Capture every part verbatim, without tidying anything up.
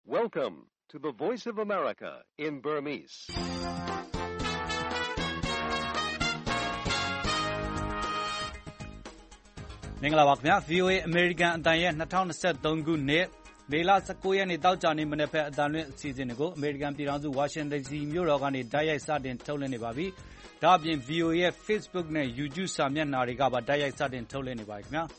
Welcome to the Voice of America in Burmese. ။မင်္ဂလာပါခင်ဗျာ V O A အမေရိကန်အသံရဲ့၂၀၂၃ခုနှစ်မေလ၁၉ရက်နေ့တောက်ကြနေ့မနေ့ဖက်အသံလွှင့်အစီအစဉ်တွေကိုအမေရိကန်ပြည်ထောင်စုဝါရှင်တန်ဒီစီမြို့တော်ကနေတိုက်ရိုက်စတင်ထုတ်လွှင့်နေပါပြီ။ဒါ့အပြင် V O A ရဲ့ Facebook နဲ့ YouTube စာမျက်နှာတွေကပါတိုက်ရိုက်စတင်ထုတ်လွှင့်နေပါပြီခင်ဗျာ။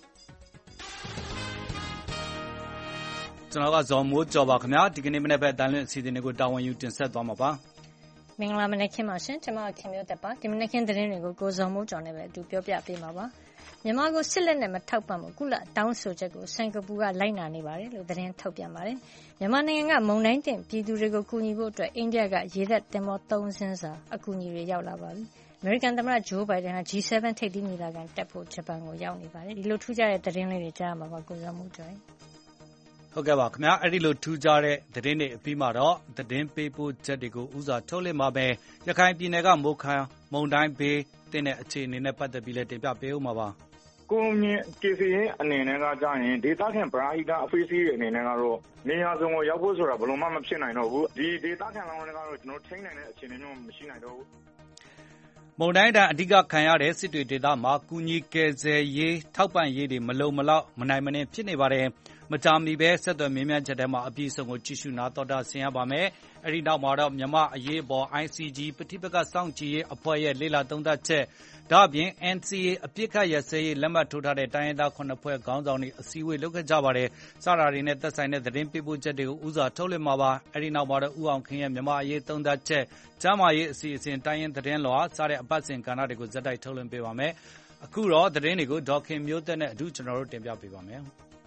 ကျွန်တော်ကဇော်မိုးကျော်ပါခင်ဗျာဒီကနေ့မနေ့ဖက်အသံလွှင့်အစီအစဉ်တွေကိုတာဝန်ယူတင်ဆက်သွားမှာပါ။မင်္ဂလာမနေ့ခင်ပါရှင်ကျွန်မခင်မျိုးတက်ပါဒီမနေ့ခင်သတင်းတွေကိုကိုဇော်မိုးကျော်နဲ့ပဲအတူပြောပြပေးမှာပါ။မြန်မာကိုစစ်လက်နဲ့မထောက်ပံ့မှုကုလတောင်းဆိုချက်ကိုစင်ကာပူကလိုက်နာနေပါတယ်လို့သတင်းထုတ်ပြန်ပါတယ်။မြန်မာနိုင်ငံကမုန်တိုင်းတင်ပြည်သူတွေကိုကူညီဖို့အတွက်အိန္ဒိယကရေတပ်တင်မောသုံးစင်းစာအကူအညီတွေရောက်လာပါပြီ။အမေရိကန်သမ္မတဂျိုးဘိုင်ဒန်က G 7 ထိပ်သီးညီလာခံတက်ဖို့ဂျပန်ကိုရောက်နေပါတယ်။ဒီလိုထူးခြားတဲ့သတင်းလေးတွေကြားမှာပါကိုဇော်မိုးကျော်။ဟုတ်ကဲ့ပါခင်ဗျာအဲ့ဒီလိုထူးခြားတဲ့သတင်းတွေအပြီးမှာတော့သတင်းပေးပို့ချက်တွေကိုဥစွာထုတ်လွှင့်မှာပဲရခိုင်ပြည်နယ်ကမိုးခမ်းမုန်တိုင်းဘေးတင်တဲ့အခြေအနေနဲ့ပတ်သက်ပြီးလည်းတင်ပြပေးဦးမှာပါကိုမြင့်ကေစီရဲ့အနေနဲ့ကကြာရင်ဒေသခံပရာဟိတအဖေးစီးရဲ့အနေနဲ့ကတော့နေရာစုံကိုရောက်ဖို့ဆိုတာဘယ်လိုမှမဖြစ်နိုင်တော့ဘူးဒီဒေသခံလောင်းတွေကတော့ကျွန်တော်ထိန်းနိုင်တဲ့အခြေအနေမျိုးမရှိနိုင်တော့ဘူးမုန်တိုင်းတန်အဓိကခံရတဲ့စစ်တွေဒေသမှာကုညီကယ်ဆယ်ရေးထောက်ပံ့ရေးတွေမလုံမလောက်မနိုင်မနှင်းဖြစ်နေပါတယ်မကြာမီပဲဆက်သွယ်မြင်းမြန်းချက်ထဲမှာအပြည့်အစုံကိုကြည့်ရှုနာတော်တာဆင်ရပါမယ်အဲ့ဒီနောက်မှာတော့မြန်မာအရေးပေါ် I C G ပဋိပက္ခစောင့်ကြည့်ရေးအဖွဲ့ရဲ့လေ့လာသုံးသပ်ချက်ဒါ့အပြင် N C A အပြစ်ခတ်ရစဲရေးလက်မှတ်ထိုးထားတဲ့တိုင်းရင်းသားခုနှစ်ဖွဲ့ခေါင်းဆောင်တွေအစည်းအဝေးလုပ်ခဲ့ကြပါတယ်စတာတွေနဲ့သက်ဆိုင်တဲ့သတင်းပေးပို့ချက်တွေကိုဥစွာထုတ်လွှင့်မှာပါအဲ့ဒီနောက်မှာတော့ဥအောင်ခင်းရဲ့မြန်မာအရေးသုံးသပ်ချက်ကျမ်းမာရေးအစီအစဉ်တိုင်းရင်းသတင်းလွှာစတဲ့အပတ်စဉ်ကဏ္ဍတွေကိုဇက်တိုက်ထုတ်လွှင့်ပေးပါမယ်အခုတော့သတင်းတွေကိုဒေါခင်မျိုးသက်နဲ့အတူကျွန်တော်တို့တင်ပြပေးပါမယ်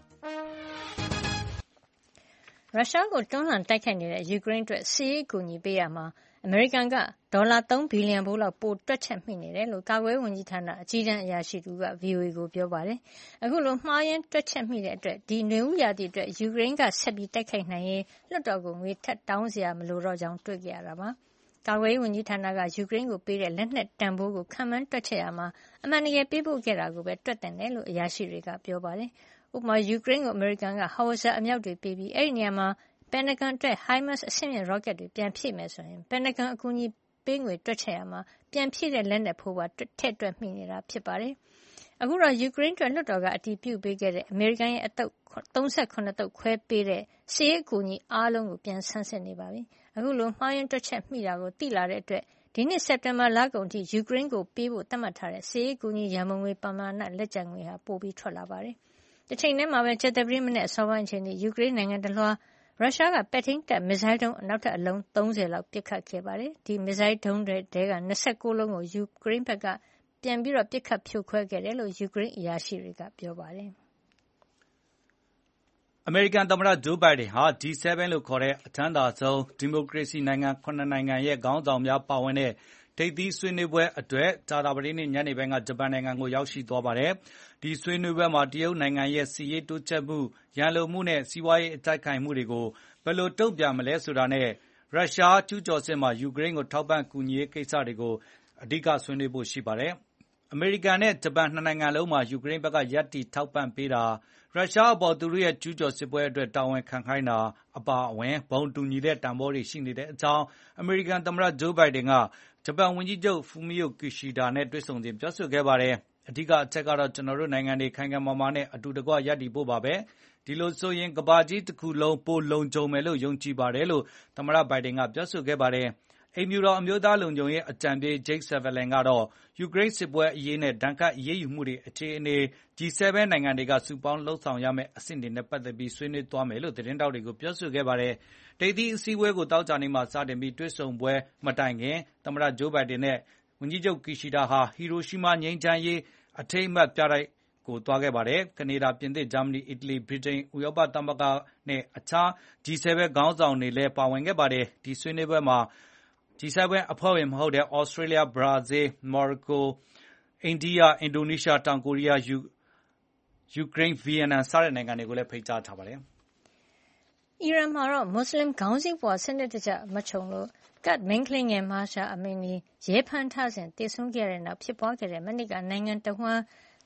ရုရှားကိုတွန်းလှန်တိုက်ခိုက်နေတဲ့ယူကရိန်းအတွက်စစ်ရေးအကူအညီပေးရမှာအမေရိကန်ကဒေါ်လာသုံးဘီလီယံဖိုးလောက်ပိုတွက်ချက်မိနေတယ်လို့ကာကွယ်ဝန်ကြီးဌာနအကြီးတန်းအရာရှိတူက V O A ကိုပြောပါတယ်။အခုလိုမှားယွင်းတွက်ချက်မိတဲ့အတွက်ဒီနွေဦးရာသီအတွက်ယူကရိန်းကဆက်ပြီးတိုက်ခိုက်နိုင်ရေးလွှတ်တော်ကိုငွေထပ်တောင်းစရာမလိုတော့ကြောင်းတွေ့ကြရတာပါ။ကာကွယ်ဝန်ကြီးဌာနကယူကရိန်းကိုပေးတဲ့လက်နက်တန်ဖိုးကိုခံမှန်းတွက်ချက်ရမှာအမှန်တကယ်ပေးဖို့ခဲ့တာကိုပဲတွက်တင်တယ်လို့အရာရှိတွေကပြောပါတယ်။ဥပမာယူကရိန်းကိုအမေရိကန်ကဟော်ဝဇာအမြောက်တွေပေးပြီးအဲ့ဒီနေရာမှာပန်တဂွန်အတွက် HIMARS အဆင့်မြင့် rocket တွေပြန်ဖြည့်မယ်ဆိုရင်ပန်တဂွန်အကူအညီပေးငွေတွက်ချက်ရမှာပြန်ဖြည့်တဲ့လက်နက်ဖိုးပါထည့်တွက်မိနေတာဖြစ်ပါတယ်။အခုတော့ယူကရိန်းအတွက်လွှတ်တော်ကအတည်ပြုပေးခဲ့တဲ့အမေရိကန်ရဲ့အသုတ်သုံးဆယ့်ခုနှစ်သုတ်ခွဲပေးတဲ့စစ်ရေးအကူအညီအားလုံးကိုပြန်ဆန်းစစ်နေပါပြီ။အခုလိုမှားယွင်းတွက်ချက်မိတာကိုသိလာတဲ့အတွက်ဒီနှစ်စက်တင်ဘာလကုန်ထိယူကရိန်းကိုပေးဖို့သတ်မှတ်ထားတဲ့စစ်ရေးအကူအညီရန်ပုံငွေပမာဏလက်ကျန်ငွေဟာပိုပြီးထွက်လာပါတယ်။တစ်ချိန်တည်းမှာပဲချက်သပတေးမနေ့အစောပိုင်းအချိန်ထိယူကရိန်းနိုင်ငံတလွှာရုရှားကပဲ့ထိန်းတပ်မစ်ဇိုင်းဒုံးနောက်ထပ်အလုံးသုံးဆယ်လောက်ပစ်ခတ်ခဲ့ပါတယ်။ဒီမစ်ဇိုင်းဒုံးတွေထဲက၂၉လုံးကိုယူကရိန်းဘက်ကပြန်ပြီးတော့ပစ်ခတ်ဖြိုခွဲခဲ့တယ်လို့ယူကရိန်းအရာရှိတွေကပြောပါတယ်။အမေရိကန်သမ္မတဂျိုးဘိုင်ဒန်ဟာ G 7 လို့ခေါ်တဲ့အချမ်းသာဆုံးဒီမိုကရေစီနိုင်ငံခုနှစ်နိုင်ငံရဲ့ခေါင်းဆောင်များပါဝင်တဲ့ထိပ်သီးဆွေးနွေးပွဲအတွက်ကြာသပတေးနေ့ညနေပိုင်းကဂျပန်နိုင်ငံကိုရောက်ရှိသွားပါတယ်။ဒီဆွေးနွေးပွဲမှာတရုတ်နိုင်ငံရဲ့စီးရေးတိုးချဲ့မှုရန်လိုမှုနဲ့စီးပွားရေးအကြိုက်ခိုင်မှုတွေကိုဘယ်လိုတုံ့ပြန်မလဲဆိုတာနဲ့ရုရှားကျူးကျော်စစ်မှာယူကရိန်းကိုထောက်ပံ့ကူညီရေးကိစ္စတွေကိုအဓိကဆွေးနွေးဖို့ရှိပါတယ်။အမေရိကန်နဲ့ဂျပန်နှစ်နိုင်ငံလုံးမှာယူကရိန်းဘက်ကရပ်တည်ထောက်ပံ့ပေးတာရုရှားအပေါ်သူတို့ရဲ့ကျူးကျော်စစ်ပွဲအတွက်တာဝန်ခံခိုင်းတာအပါအဝင်ဘုံတူညီတဲ့တန်ဖိုးတွေရှိနေတဲ့အကြောင်းအမေရိကန်သမ္မတဂျိုးဘိုင်ဒန်ကဂျပန်ဝန်ကြီးချုပ်ဖူမီယိုကီရှီဒါနဲ့တွေ့ဆုံစဉ်ပြောဆိုခဲ့ပါတယ်။အဓိကအချက်ကတော့ကျွန်တော်တို့နိုင်ငံတွေခိုင်ခံမာမာနဲ့အတူတကွရပ်တည်ဖို့ပါပဲ။ဒီလိုဆိုရင်ကမ္ဘာကြီးတစ်ခုလုံးပိုလုံခြုံမယ်လို့ယုံကြည်ပါတယ်လို့သမ္မတဘိုင်ဒန်ကပြောဆိုခဲ့ပါတယ်။အိမ်ဖြူတော်အမျိုးသားလုံခြုံရေးအကြံပေး Jake Sullivan ကတော့ယူကရိန်းစစ်ပွဲအရေးနဲ့ဒဏ်ခတ်အရေးယူမှုတွေအခြေအနေ G 7 နိုင်ငံတွေကစုပေါင်းလှုပ်ဆောင်ရမယ့်အဆင့်တွေနဲ့ပတ်သက်ပြီးဆွေးနွေးသွားမယ်လို့သတင်းတောက်တွေကိုပြောဆိုခဲ့ပါတယ်။ထိပ်သီးအစည်းအဝေးကိုတောက်ကြနေမှာစတင်ပြီးတွေ့ဆုံပွဲမတိုင်ခင်သမ္မတဂျိုးဘိုင်ဒန်နဲ့ဝန်ကြီးချုပ်ကီရှီဒါဟာဟီရိုရှီမာငြိမ်းချမ်းရေးအထိမ်းအမှတ်ပြတိုက်ကိုသွားခဲ့ပါတယ်။ကနေဒါ၊ပြင်သစ်၊ဂျာမနီ၊အီတလီ၊ဗြိတိန်၊ဥရောပသမဂ္ဂနဲ့အခြား G 7 ခေါင်းဆောင်တွေလည်းပါဝင်ခဲ့ပါတယ်။ဒီဆွေးနွေးပွဲမှာ G 7 အဖွဲ့ဝင်မဟုတ်တဲ့ဩစတြေးလျ၊ဘရာဇီးလ်၊မော်ရိုကို၊အိန္ဒိယ၊အင်ဒိုနီးရှား၊တောင်ကိုရီးယား၊ယူကရိန်း၊ဗီယက်နမ်စတဲ့နိုင်ငံတွေကိုလည်းဖိတ်ကြားထားပါတယ်။အီရန်မှာတော့မွတ်စလင်ခေါင်းစည်းပွားစနစ်တကျမခြုံလို့ကတ်မိန်းကလေးငယ်မာရှာအမင်းကြီးရဲဖမ်းထားစဉ်သေဆုံးခဲ့တဲ့နောက်ဖြစ်ပွားခဲ့တဲ့မနေ့ကနိုင်ငံတဝှမ်း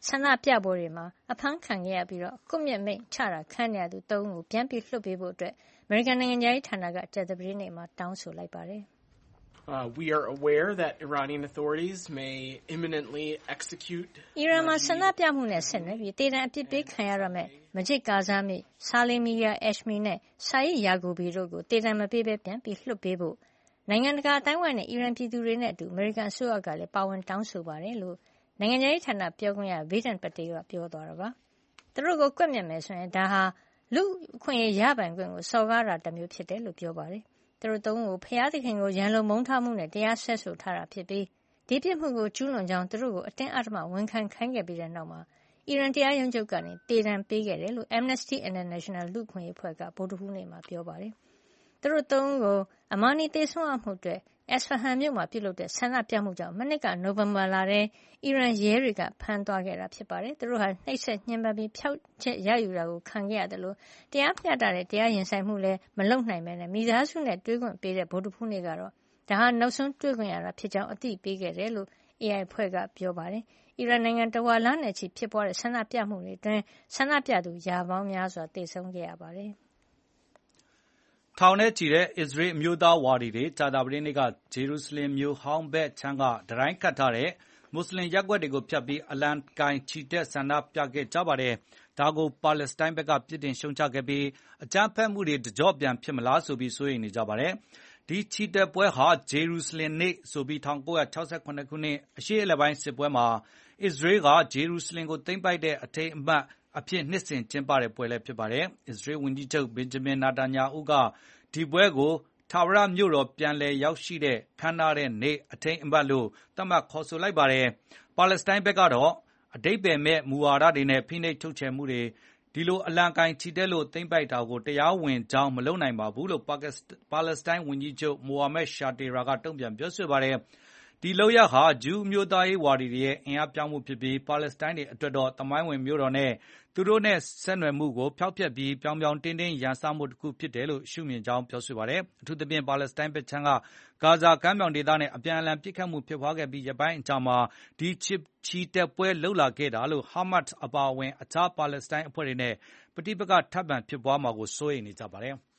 ဆန္ဒပြပွဲတွေမှာအဖမ်းခံခဲ့ရပြီးတော့ကွပ်မျက်မိန့်ချတာခံနေရသူသုံးဦးကိုပြန်ပြီးလွှတ်ပေးဖို့အတွက်အမေရိကန်နိုင်ငံသားရေးဌာနကကြာသပတေးနေ့မှာတောင်းဆိုလိုက်ပါတယ်။ Uh, we are aware that Iranian authorities may imminently execute. အီရန်မှာဆန္ဒပြမှုနဲ့ဆက်နွယ်ပြီးတေတံအပြစ်ပေးခံရရမယ့်မဂျစ်ကာဇာမီဆာလီမီယာအက်ရှမီနဲ့ဆာယီယာဂူဘီတို့ကိုတေတံမပေးဘဲပြန်ပြီးလွှတ်ပေးဖို့နိုင်ငံတကာအတိုင်းအဝိုင်းနဲ့အီရန်ပြည်သူတွေနဲ့အတူအမေရိကန်အစိုးရကလည်းပါဝင်တောင်းဆိုပါတယ်လို့နိုင်ငံရေးဌာနပြောခွင့်ရဗေဒန်ပတေကပြောသွားတာပါသူတို့ကိုကွက်မြက်မယ်ဆိုရင်ဒါဟာလူအခွင့်အရေးရပိုင်ခွင့်ကိုစော်ကားတာတစ်မျိုးဖြစ်တယ်လို့ပြောပါတယ်သူတို့သုံးကိုဖျားသခင်ကိုရန်လိုမုန်းထားမှုနဲ့တရားစွဲဆိုထားတာဖြစ်ပြီးဒီပြစ်မှုကိုကျူးလွန်ကြောင်းသူတို့ကိုအတင်းအဓမ္မဝန်ခံခိုင်းခဲ့ပြီးတဲ့နောက်မှာအီရန်တရားရုံးချုပ်ကနေတေတံပေးခဲ့တယ်လို့ Amnesty International လူ့အခွင့်အရေးအဖွဲ့ကဗုဒ္ဓဟူးနေ့မှာပြောပါတယ်သူတို့သုံးကိုအမာနီသေဆုံးအောင်မှုအတွက်အက်စဖဟန်မြို့မှာပြုလုပ်တဲ့ဆန္ဒပြမှုကြောင့်မနှစ်ကနိုဝင်ဘာလထဲအီရန်ရဲတွေကဖမ်းသွားခဲ့တာဖြစ်ပါတယ်သူတို့ဟာနှိပ်စက်ညှဉ်းပန်းပြီးဖျောက်ချက်ရယူတာကိုခံခဲ့ရတယ်လို့တရားမျှတတဲ့တရားရင်ဆိုင်မှုလည်းမလုပ်နိုင်ပဲနဲ့မိသားစုနဲ့တွေ့ခွင့်ပေးတဲ့ဗုဒ္ဓဟူးနေ့ကတော့ဒါဟာနောက်ဆုံးတွေ့ခွင့်ရတာဖြစ်ကြောင်းအသိပေးခဲ့တယ်လို့ A I ဖွဲ့ကပြောပါတယ်အီရန်နိုင်ငံတဝါလနဲ့ချီဖြစ်ပွားတဲ့ဆန္ဒပြမှုတွေအတွင်းဆန္ဒပြသူရာပေါင်းများစွာတေဆုံးခဲ့ရပါတယ်ထောင်နဲ့ချီတဲ့အစ္စရေးအမျိုးသားဝါဒီတွေကြာသပတေးနေ့ကဂျေရုဆလင်မြို့ဟောင်းဘက်ချမ်းကဒတိုင်းကတ်ထားတဲ့မွတ်စလင်ရပ်ကွက်တွေကိုဖျက်ပြီးအလံကိုင်ချီတက်ဆန္ဒပြခဲ့ကြပါတယ်။ဒါကိုပါလက်စတိုင်းဘက်ကပြစ်တင်ရှုံချခဲ့ပြီးအကြမ်းဖက်မှုတွေတကြော့ပြန်ဖြစ်မလားဆိုပြီးစိုးရိမ်နေကြပါတယ်။ဒီချီတက်ပွဲဟာဂျေရုဆလင်နေ့ဆိုပြီး၁၉၆၇ခုနှစ်အရှေ့အလယ်ပိုင်းစစ်ပွဲမှာအစ္စရေးကဂျေရုဆလင်ကိုသိမ်းပိုက်တဲ့အထိမ်းအမှတ်အဖြစ်နှစ်စဉ်ကျင်းပတဲ့ပွဲလည်းဖြစ်ပါတယ်။အစ္စရေးဝန်ကြီးချုပ်ဘင်ဂျမင်နာတန်ညာဟုကဒီပွဲကိုထာဝရမြို့တော်ပြန်လည်ရောက်ရှိတဲ့ခမ်းနားတဲ့နေ့အထိမ်းအမှတ်လို့သတ်မှတ်ခေါ်ဆိုလိုက်ပါတယ်။ပါလက်စတိုင်းဘက်ကတော့အဓိပ္ပာယ်မဲ့မူဝါဒတွေနဲ့ဖိနှိပ်ချုပ်ချယ်မှုတွေဒီလိုအလံကိုင်ချီတက်လို့သိမ်းပိုက်တာကိုတရားဝင်ကြောင်းမလုပ်နိုင်ပါဘူးလို့ပါလက်စတိုင်းဝန်ကြီးချုပ်မိုဟာမက်ရှာတေရာကတုံ့ပြန်ပြောဆိုပါတယ်။ဒီလောက်ရဟာဂျူးမျိုးသားရေးဝါဒီတွေရဲ့အင်အားပြောင်းမှုဖြစ်ပြီးပါလက်စတိုင်းတွေအတွက်တော့တမိုင်းဝင်မြို့တော်နဲ့သူတို့နဲ့ဆက်နွယ်မှုကိုဖျောက်ဖျက်ပြီးပြောင်ပြောင်တင်းတင်းရန်စမှုတစ်ခုဖြစ်တယ်လို့ရှုမြင်ကြောင်းပြောဆိုပါတယ်။အထူးသဖြင့်ပါလက်စတိုင်းဘက်ခြမ်းကဂါဇာကမ်းမြောင်ဒေသနဲ့အပြန်အလှန်ပစ်ခတ်မှုဖြစ်ပွားခဲ့ပြီးရပိုင်းအကြာမှာဒီချစ်ချီတက်ပွဲလှုပ်လာခဲ့တာလို့ဟာမတ်အပါအဝင်အခြားပါလက်စတိုင်းအဖွဲ့တွေနဲ့ပဋိပက္ခထပ်မံဖြစ်ပွားမှာကိုစိုးရိမ်နေကြပါတယ်။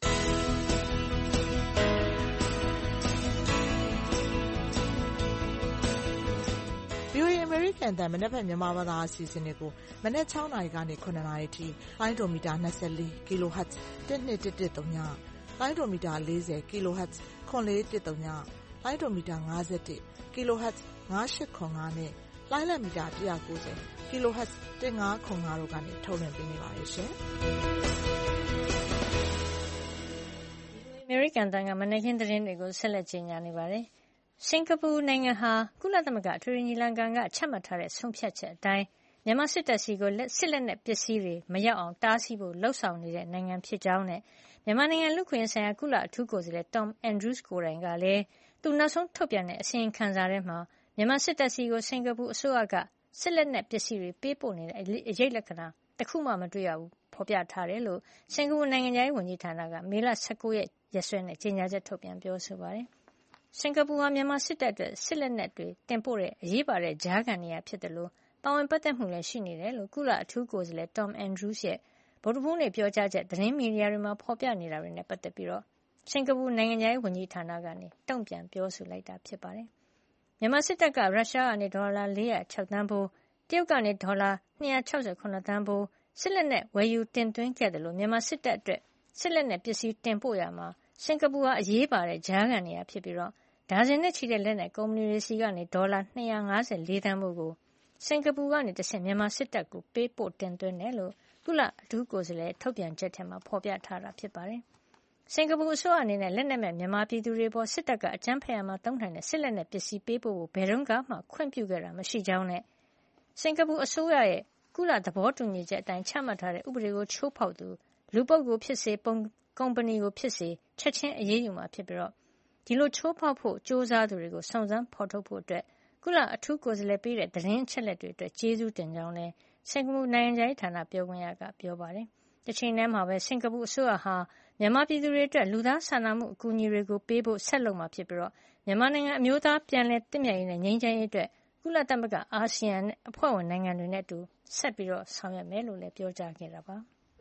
V O A အမေရိကန်အသံမနက်ဖြန်မြန်မာဘာသာအစီအစဉ်တွေကိုမနက်၆နာရီကနေ၇နာရီထိလိုင်းဒိုမီတာ၂၄ kHz တစ်နှစ်တစ်တစ်သုံးညလိုင်းဒိုမီတာ၄၀ kHz ခွန်လေးတစ်သုံးညလိုင်းဒိုမီတာ၅၁ kHz ၅၈ခွန်၅နဲ့လိုင်းလက်မီတာ၁၉၀ kHz ၁၅ခွန်၅တို့ကနေထုတ်လွှင့်ပေးနေပါတယ်ရှင်။အမေရိကန်တန်ကမနက်ခင်းသတင်းတွေကိုဆက်လက်ကြီးညာနေပါတယ်။စင်ကာပူနိုင်ငံဟာကုလသမဂ္ဂအထွေထွေညီလာခံကချမှတ်ထားတဲ့ဆုံးဖြတ်ချက်အတိုင်းမြန်မာစစ်တပ်စီကိုစစ်လက်နက်ပစ္စည်းတွေမရောက်အောင်တားဆီးဖို့လှုံ့ဆော်နေတဲ့နိုင်ငံဖြစ်ကြောင်းနဲ့မြန်မာနိုင်ငံလူ့ခွင့်ရေးဆိုင်ရာကုလအထူးကိုယ်စားလှယ် Tom Andrews ကိုယ်တိုင်ကလည်းသူနောက်ဆုံးထုတ်ပြန်တဲ့အစီရင်ခံစာထဲမှာမြန်မာစစ်တပ်စီကိုစင်ကာပူအစိုးရကစစ်လက်နက်ပစ္စည်းတွေပေးပို့နေတဲ့အရေးလက္ခဏာတစ်ခုမှမတွေ့ရဘူးဖော်ပြထားတယ်လို့စင်ကာပူနိုင်ငံသားရေးဝန်ကြီးဌာနကမေလ၁၉ရက်ရက်စွဲနဲ့ကြေညာချက်ထုတ်ပြန်ပြောဆိုပါတယ်။စင်ကာပူဟာမြန်မာစစ်တပ်အတွက်စစ်လက်နက်တွေတင်ပို့တဲ့အရေးပါတဲ့ကြားခံနေရာဖြစ်တယ်လို့ပါဝင်ပတ်သက်မှုလည်းရှိနေတယ်လို့ကုလအထူးကိုယ်စားလှယ် Tom Andrews ရဲ့ဗုဒ္ဓဟူးနေ့ပြောကြားချက်သတင်းမီဒီယာတွေမှာဖော်ပြနေတာတွေနဲ့ပတ်သက်ပြီးတော့စင်ကာပူနိုင်ငံသားရေးဝန်ကြီးဌာနကနေတုံ့ပြန်ပြောဆိုလိုက်တာဖြစ်ပါတယ်။မြန်မာစစ်တပ်ကရုရှားကနေဒေါ်လာ၄၀၆သန်းဖိုးတရုတ်ကနေဒေါ်လာ၂၆၇သန်းဖိုးစစ်လက်နက်ဝယ်ယူတင်သွင်းခဲ့တယ်လို့မြန်မာစစ်တပ်အတွက်စစ်လက်နက်ပစ္စည်းတင်ပို့ရမှာစင်ကာပူဟာအရေးပါတဲ့ကြားခံနေရာဖြစ်ပြီးတော့ဒါဇင်နဲ့ချီတဲ့လက်နက်ကုမ္ပဏီတွေစီကနေဒေါ်လာ၂၅၄သန်းဖိုးကိုစင်ကာပူကနေတဆင့်မြန်မာစစ်တပ်ကိုပေးပို့တင်သွင်းတယ်လို့ကုလအထူးကိုယ်စားလှယ်ထုတ်ပြန်ချက်ထဲမှာဖော်ပြထားတာဖြစ်ပါတယ်။စင်ကာပူအစိုးရအနေနဲ့လက်နက်မဲ့မြန်မာပြည်သူတွေပေါ်စစ်တပ်ကအကြမ်းဖက်ရမှာတုံ့ထိုင်တဲ့စစ်လက်နက်ပစ္စည်းပေးပို့ဖို့ဘယ်တော့မှခွင့်ပြုခဲ့တာမရှိကြောင်းနဲ့စင်ကာပူအစိုးရရဲ့ကုလသဘောတူညီချက်အတိုင်းချမှတ်ထားတဲ့ဥပဒေကိုချိုးဖောက်သူလူပုဂ္ဂိုလ်ဖြစ်စေပုံကုမ္ပဏီကိုဖြစ်စေချက်ချင်းအရေးယူမှာဖြစ်ပြီးတော့ဒီလိုချိုးဖောက်ဖို့စ조사သူတွေကိုစုံစမ်းဖော်ထုတ်ဖို့အတွက်ကုလအထူးကိုယ်စားလှယ်ပေးတဲ့သတင်းအချက်လက်တွေအတွက်ကျေးဇူးတင်ကြောင်းလည်းစင်ကာပူနိုင်ငံခြားရေးဌာနပြောခွင့်ရကပြောပါတယ်။တစ်ချိန်တည်းမှာပဲစင်ကာပူအစိုးရဟာမြန်မာပြည်သူတွေအတွက်လူသားစာနာမှုအကူအညီတွေကိုပေးဖို့ဆက်လုပ်မှာဖြစ်ပြီးတော့မြန်မာနိုင်ငံအမျိုးသားပြန်လည်တည်မြဲရေးနဲ့ငြိမ်းချမ်းရေးအတွက်ကုလသမဂ္ဂအာဆီယံအဖွဲ့ဝင်နိုင်ငံတွေနဲ့အတူဆက်ပြီးဆောင်ရွက်မယ်လို့လည်းပြောကြားခဲ့တာပါ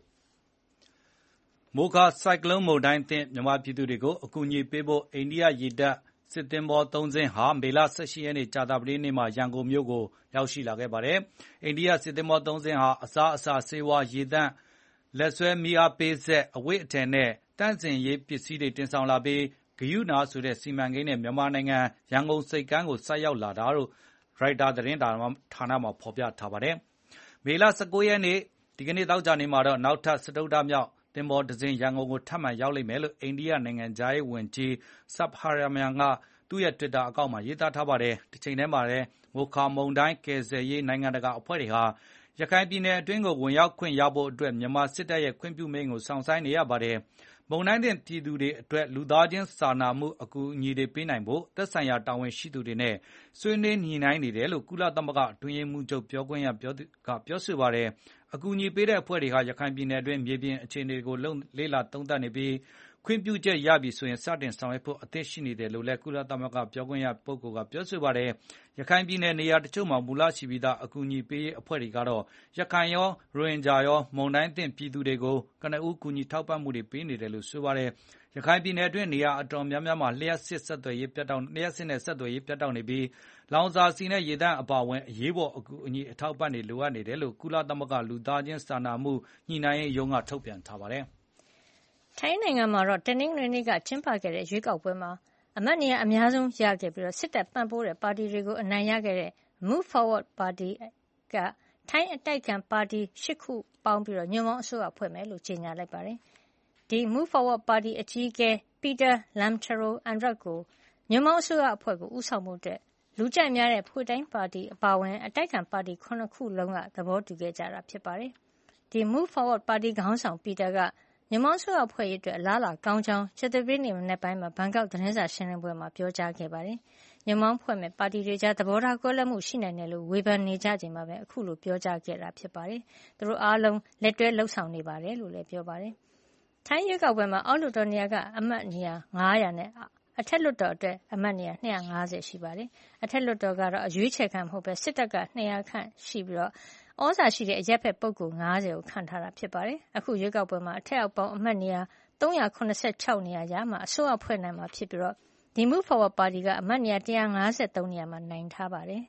မိုခါဆိုင်ကလုန်းမုန်တိုင်းသင့်မြန်မာပြည်သူတွေကိုအကူအညီပေးဖို့အိန္ဒိယရေတပ်စစ်သင်္ဘောသုံးစင်းဟာမေလ၁၈ရက်နေ့ကြာသပတေးနေ့မှာရန်ကုန်မြို့ကိုရောက်ရှိလာခဲ့ပါတယ်။အိန္ဒိယစစ်သင်္ဘောသုံးစင်းဟာအစားအစာဆေးဝါးရေသန့်လက်ဆွဲမီးအားပေးစက်အဝတ်အထည်နဲ့တန့်စင်ရေးပစ္စည်းတွေတင်ဆောင်လာပြီးဂယုနာဆိုတဲ့စီမံကိန်းနဲ့မြန်မာနိုင်ငံရန်ကုန်ဆိပ်ကမ်းကိုဆိုက်ရောက်လာတာလို့ရိုက်တာသတင်းဌာနမှာဖော်ပြထားပါတယ်။မေလ၁၉ရက်နေ့ဒီကနေ့သောကြာနေ့မှာတော့နောက်ထပ်စတုတ္ထမြောက်သင်္ဘောတစ်စင်းရန်ကုန်ကိုထပ်မံရောက်လိမ့်မယ်လို့အိန္ဒိယနိုင်ငံသားရေးဝန်ကြီးဆပ်ဟာရမန်ကသူ့ရဲ့ Twitter အကောင့်မှာရေးသားထားပါတယ်။တစ်ချိန်တည်းမှာလည်းမိုခါမုန်တိုင်းကယ်ဆယ်ရေးနိုင်ငံတကာအဖွဲ့တွေဟာရခိုင်ပြည်နယ်အတွင်းကိုဝင်ရောက်ခွင့်ရဖို့အတွက်မြန်မာစစ်တပ်ရဲ့ခွင့်ပြုမိန့်ကိုစောင့်ဆိုင်းနေရပါတယ်။မုန်တိုင်းသင့်ပြည်သူတွေအတွက်လူသားချင်းစာနာမှုအကူအညီတွေပေးနိုင်ဖို့သက်ဆိုင်ရာတာဝန်ရှိသူတွေနဲ့ဆွေးနွေးညှိနှိုင်းနေတယ်လို့ကုလသမဂ္ဂအတွင်းရေးမှူးချုပ်ပြောခွင့်ရပြောကပြောဆိုပါတယ်။အကူအညီပေးတဲ့အဖွဲ့တွေဟာရခိုင်ပြည်နယ်အတွင်းမြေပြင်အခြေအနေတွေကိုလေ့လာသုံးသပ်နေပြီးခွင့်ပြုချက်ရပြီဆိုရင်စတင်ဆောင်ရွက်ဖို့အသင့်ရှိနေတယ်လို့လည်းကုလသမဂ္ဂပြောခွင့်ရပုဂ္ဂိုလ်ကပြောဆိုပါတယ်။ရခိုင်ပြည်နယ်နေရာတချို့မှာမူလရှိပြီးသားအကူအညီပေးရေးအဖွဲ့တွေကတော့ရခိုင်ရောရိုဟင်ဂျာရောမုန်တိုင်းသင့်ပြည်သူတွေကိုကနဦးကူညီထောက်ပံ့မှုတွေပေးနေတယ်လို့ဆိုပါတယ်။ရခိုင်ပြည်နယ်အတွင်းနေရာအတော်များများမှာလျှက်စစ်ဆက်သွယ်ရေးပြတ်တောက်လျှက်စစ်နဲ့ဆက်သွယ်ရေးပြတ်တောက်နေပြီးလောင်စာဆီနဲ့ရေသန့်အပါအဝင်အရေးပေါ်အကူအညီအထောက်ပံ့တွေလိုအပ်နေတယ်လို့ကုလသမဂ္ဂလူသားချင်းစာနာမှုညှိနှိုင်းရေးရုံးကထုတ်ပြန်ထားပါတယ်။ထိုင်းနိုင်ငံမှာတော့တနင်္ဂနွေနေ့ကကျင်းပခဲ့တဲ့ရွေးကောက်ပွဲမှာအမတ်နေရာအများဆုံးရခဲ့ပြီးစစ်တပ်ပံ့ပိုးတဲ့ပါတီတွေကိုအနိုင်ရခဲ့တဲ့ Move Forward ပါတီကထိုင်းအတိုက်အခံပါတီ၈ခုပေါင်းပြီးညွန့်ပေါင်းအစိုးရဖွဲ့မယ်လို့ကြေညာလိုက်ပါတယ်။ဒီ Move Forward ပါတီအကြီးအကဲ Peter Limjaroenrat ကိုညွန့်ပေါင်းအစိုးရအဖွဲ့ကိုဦးဆောင်မှုအတွက်လူကြိုက်များတဲ့ဖွေတိုင်းပါတီအပါအဝင်အတိုက်အခံပါတီ၇ခုလုံးကသဘောတူခဲ့ကြတာဖြစ်ပါတယ်။ဒီ Move Forward ပါတီခေါင်းဆောင် Peter ကညွန့်ပေါင်းအစိုးရဖွဲ့ရေးအတွက်အလားအလာကောင်းကြောင်းကြာသပတေးနေ့မနက်ပိုင်းမှာဘန်ကောက်သတင်းစာရှင်းလင်းပွဲမှာပြောကြားခဲ့ပါတယ်။ညွန့်ပေါင်းဖွဲ့မဲ့ပါတီတွေကြားသဘောထားကွဲလွဲမှုရှိနိုင်တယ်လို့ဝေဖန်နေကြချိန်မှာပဲအခုလိုပြောကြားခဲ့တာဖြစ်ပါတယ်။သူတို့အားလုံးလက်တွဲလှုပ်ဆောင်နေပါတယ်လို့လည်းပြောပါတယ်။ထိုင်းရွေးကောက်ပွဲမှာအောက်လွှတ်တော်နေရာကအမတ်နေရာ၅၀၀နဲ့အထက်လွှတ်တော်အတွက်အမတ်နေရာ၂၅၀ရှိပါတယ်။အထက်လွှတ်တော်ကတော့အရွေးချယ်ခံမဟုတ်ပဲစစ်တပ်က၂၀၀ခန့်ရှိပြီးတော့ဩဇာရှိတဲ့အရက်ဖက်ပုဂ္ဂိုလ်၅၀ကိုခန့်ထားတာဖြစ်ပါတယ်။အခုရွေးကောက်ပွဲမှာအထက်အောက်ပေါင်းအမတ်နေရာ၃၇၆နေရာရမှအစိုးရဖွဲ့နိုင်မှာဖြစ်ပြီးတော့ဒီ Move Forward ပါတီကအမတ်နေရာ၁၅၃နေရာမှာနိုင်ထားပါတယ်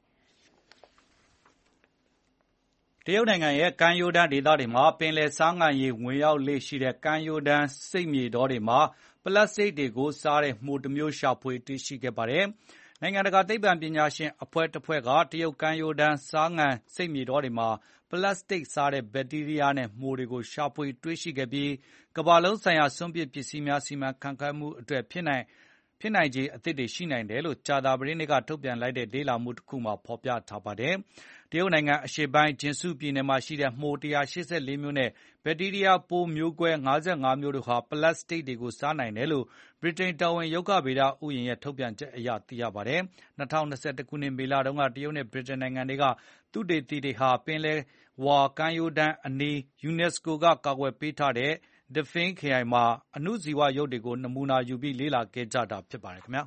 ။တရုတ်နိုင်ငံရဲ့ကမ်းရိုးတန်းဒေသတွေမှာပင်လယ်ဆားငံရေဝင်ရောက်လေ့ရှိတဲ့ကမ်းရိုးတန်းစိတ်မြေတောတွေမှာပလတ်စတစ်တွေကိုစားတဲ့မှိုတစ်မျိုးရှာဖွေတွေ့ရှိခဲ့ပါတယ်။နိုင်ငံတကာသိပ္ပံပညာရှင်အဖွဲ့တစ်ဖွဲ့ကတရုတ်ကမ်းရိုးတန်းဆားငံစိတ်မြေတောတွေမှာပလတ်စတစ်စားတဲ့ဘက်တီးရီးယားနဲ့မှိုတွေကိုရှာဖွေတွေ့ရှိခဲ့ပြီးကမ္ဘာလုံးဆိုင်ရာစွန့်ပစ်ပစ္စည်းများစီမံခန့်ခွဲမှုအတွက်ဖြစ်နိုင်ဖြစ်နိုင်ခြေအသစ်တွေရှိနိုင်တယ်လို့ကြာသပတေးနေ့ကထုတ်ပြန်လိုက်တဲ့လေ့လာမှုတစ်ခုမှာဖော်ပြထားပါတယ်။တရုတ်နိုင်ငံအရှေ့ပိုင်းဂျင်စုပြည်နယ်မှာရှိတဲ့မှို၁၈၄မျိုးနဲ့ဘက်တီးရီးယားပိုးမျိုးကွဲ၅၅မျိုးတို့ဟာပလတ်စတစ်တွေကိုစားနိုင်တယ်လို့ဗြိတိန်တော်ဝင်ရုက္ခဗေဒဥယျာဉ်ရဲ့ထုတ်ပြန်ချက်အရသိရပါတယ်။၂၀၂၁ခုနှစ်မေလတုန်းကတရုတ်နဲ့ဗြိတိန်နိုင်ငံတွေကသုတေသီတွေဟာပင်လယ်ဝါကမ်းရိုးတန်းအနီး UNESCO ကကာကွယ်ပေးထားတဲ့Daphne ခရိုင်မှာအဏုဇီဝရုပ်တွေကိုနမူနာယူပြီးလေ့လာခဲ့ကြတာဖြစ်ပါတယ်ခင်ဗျာ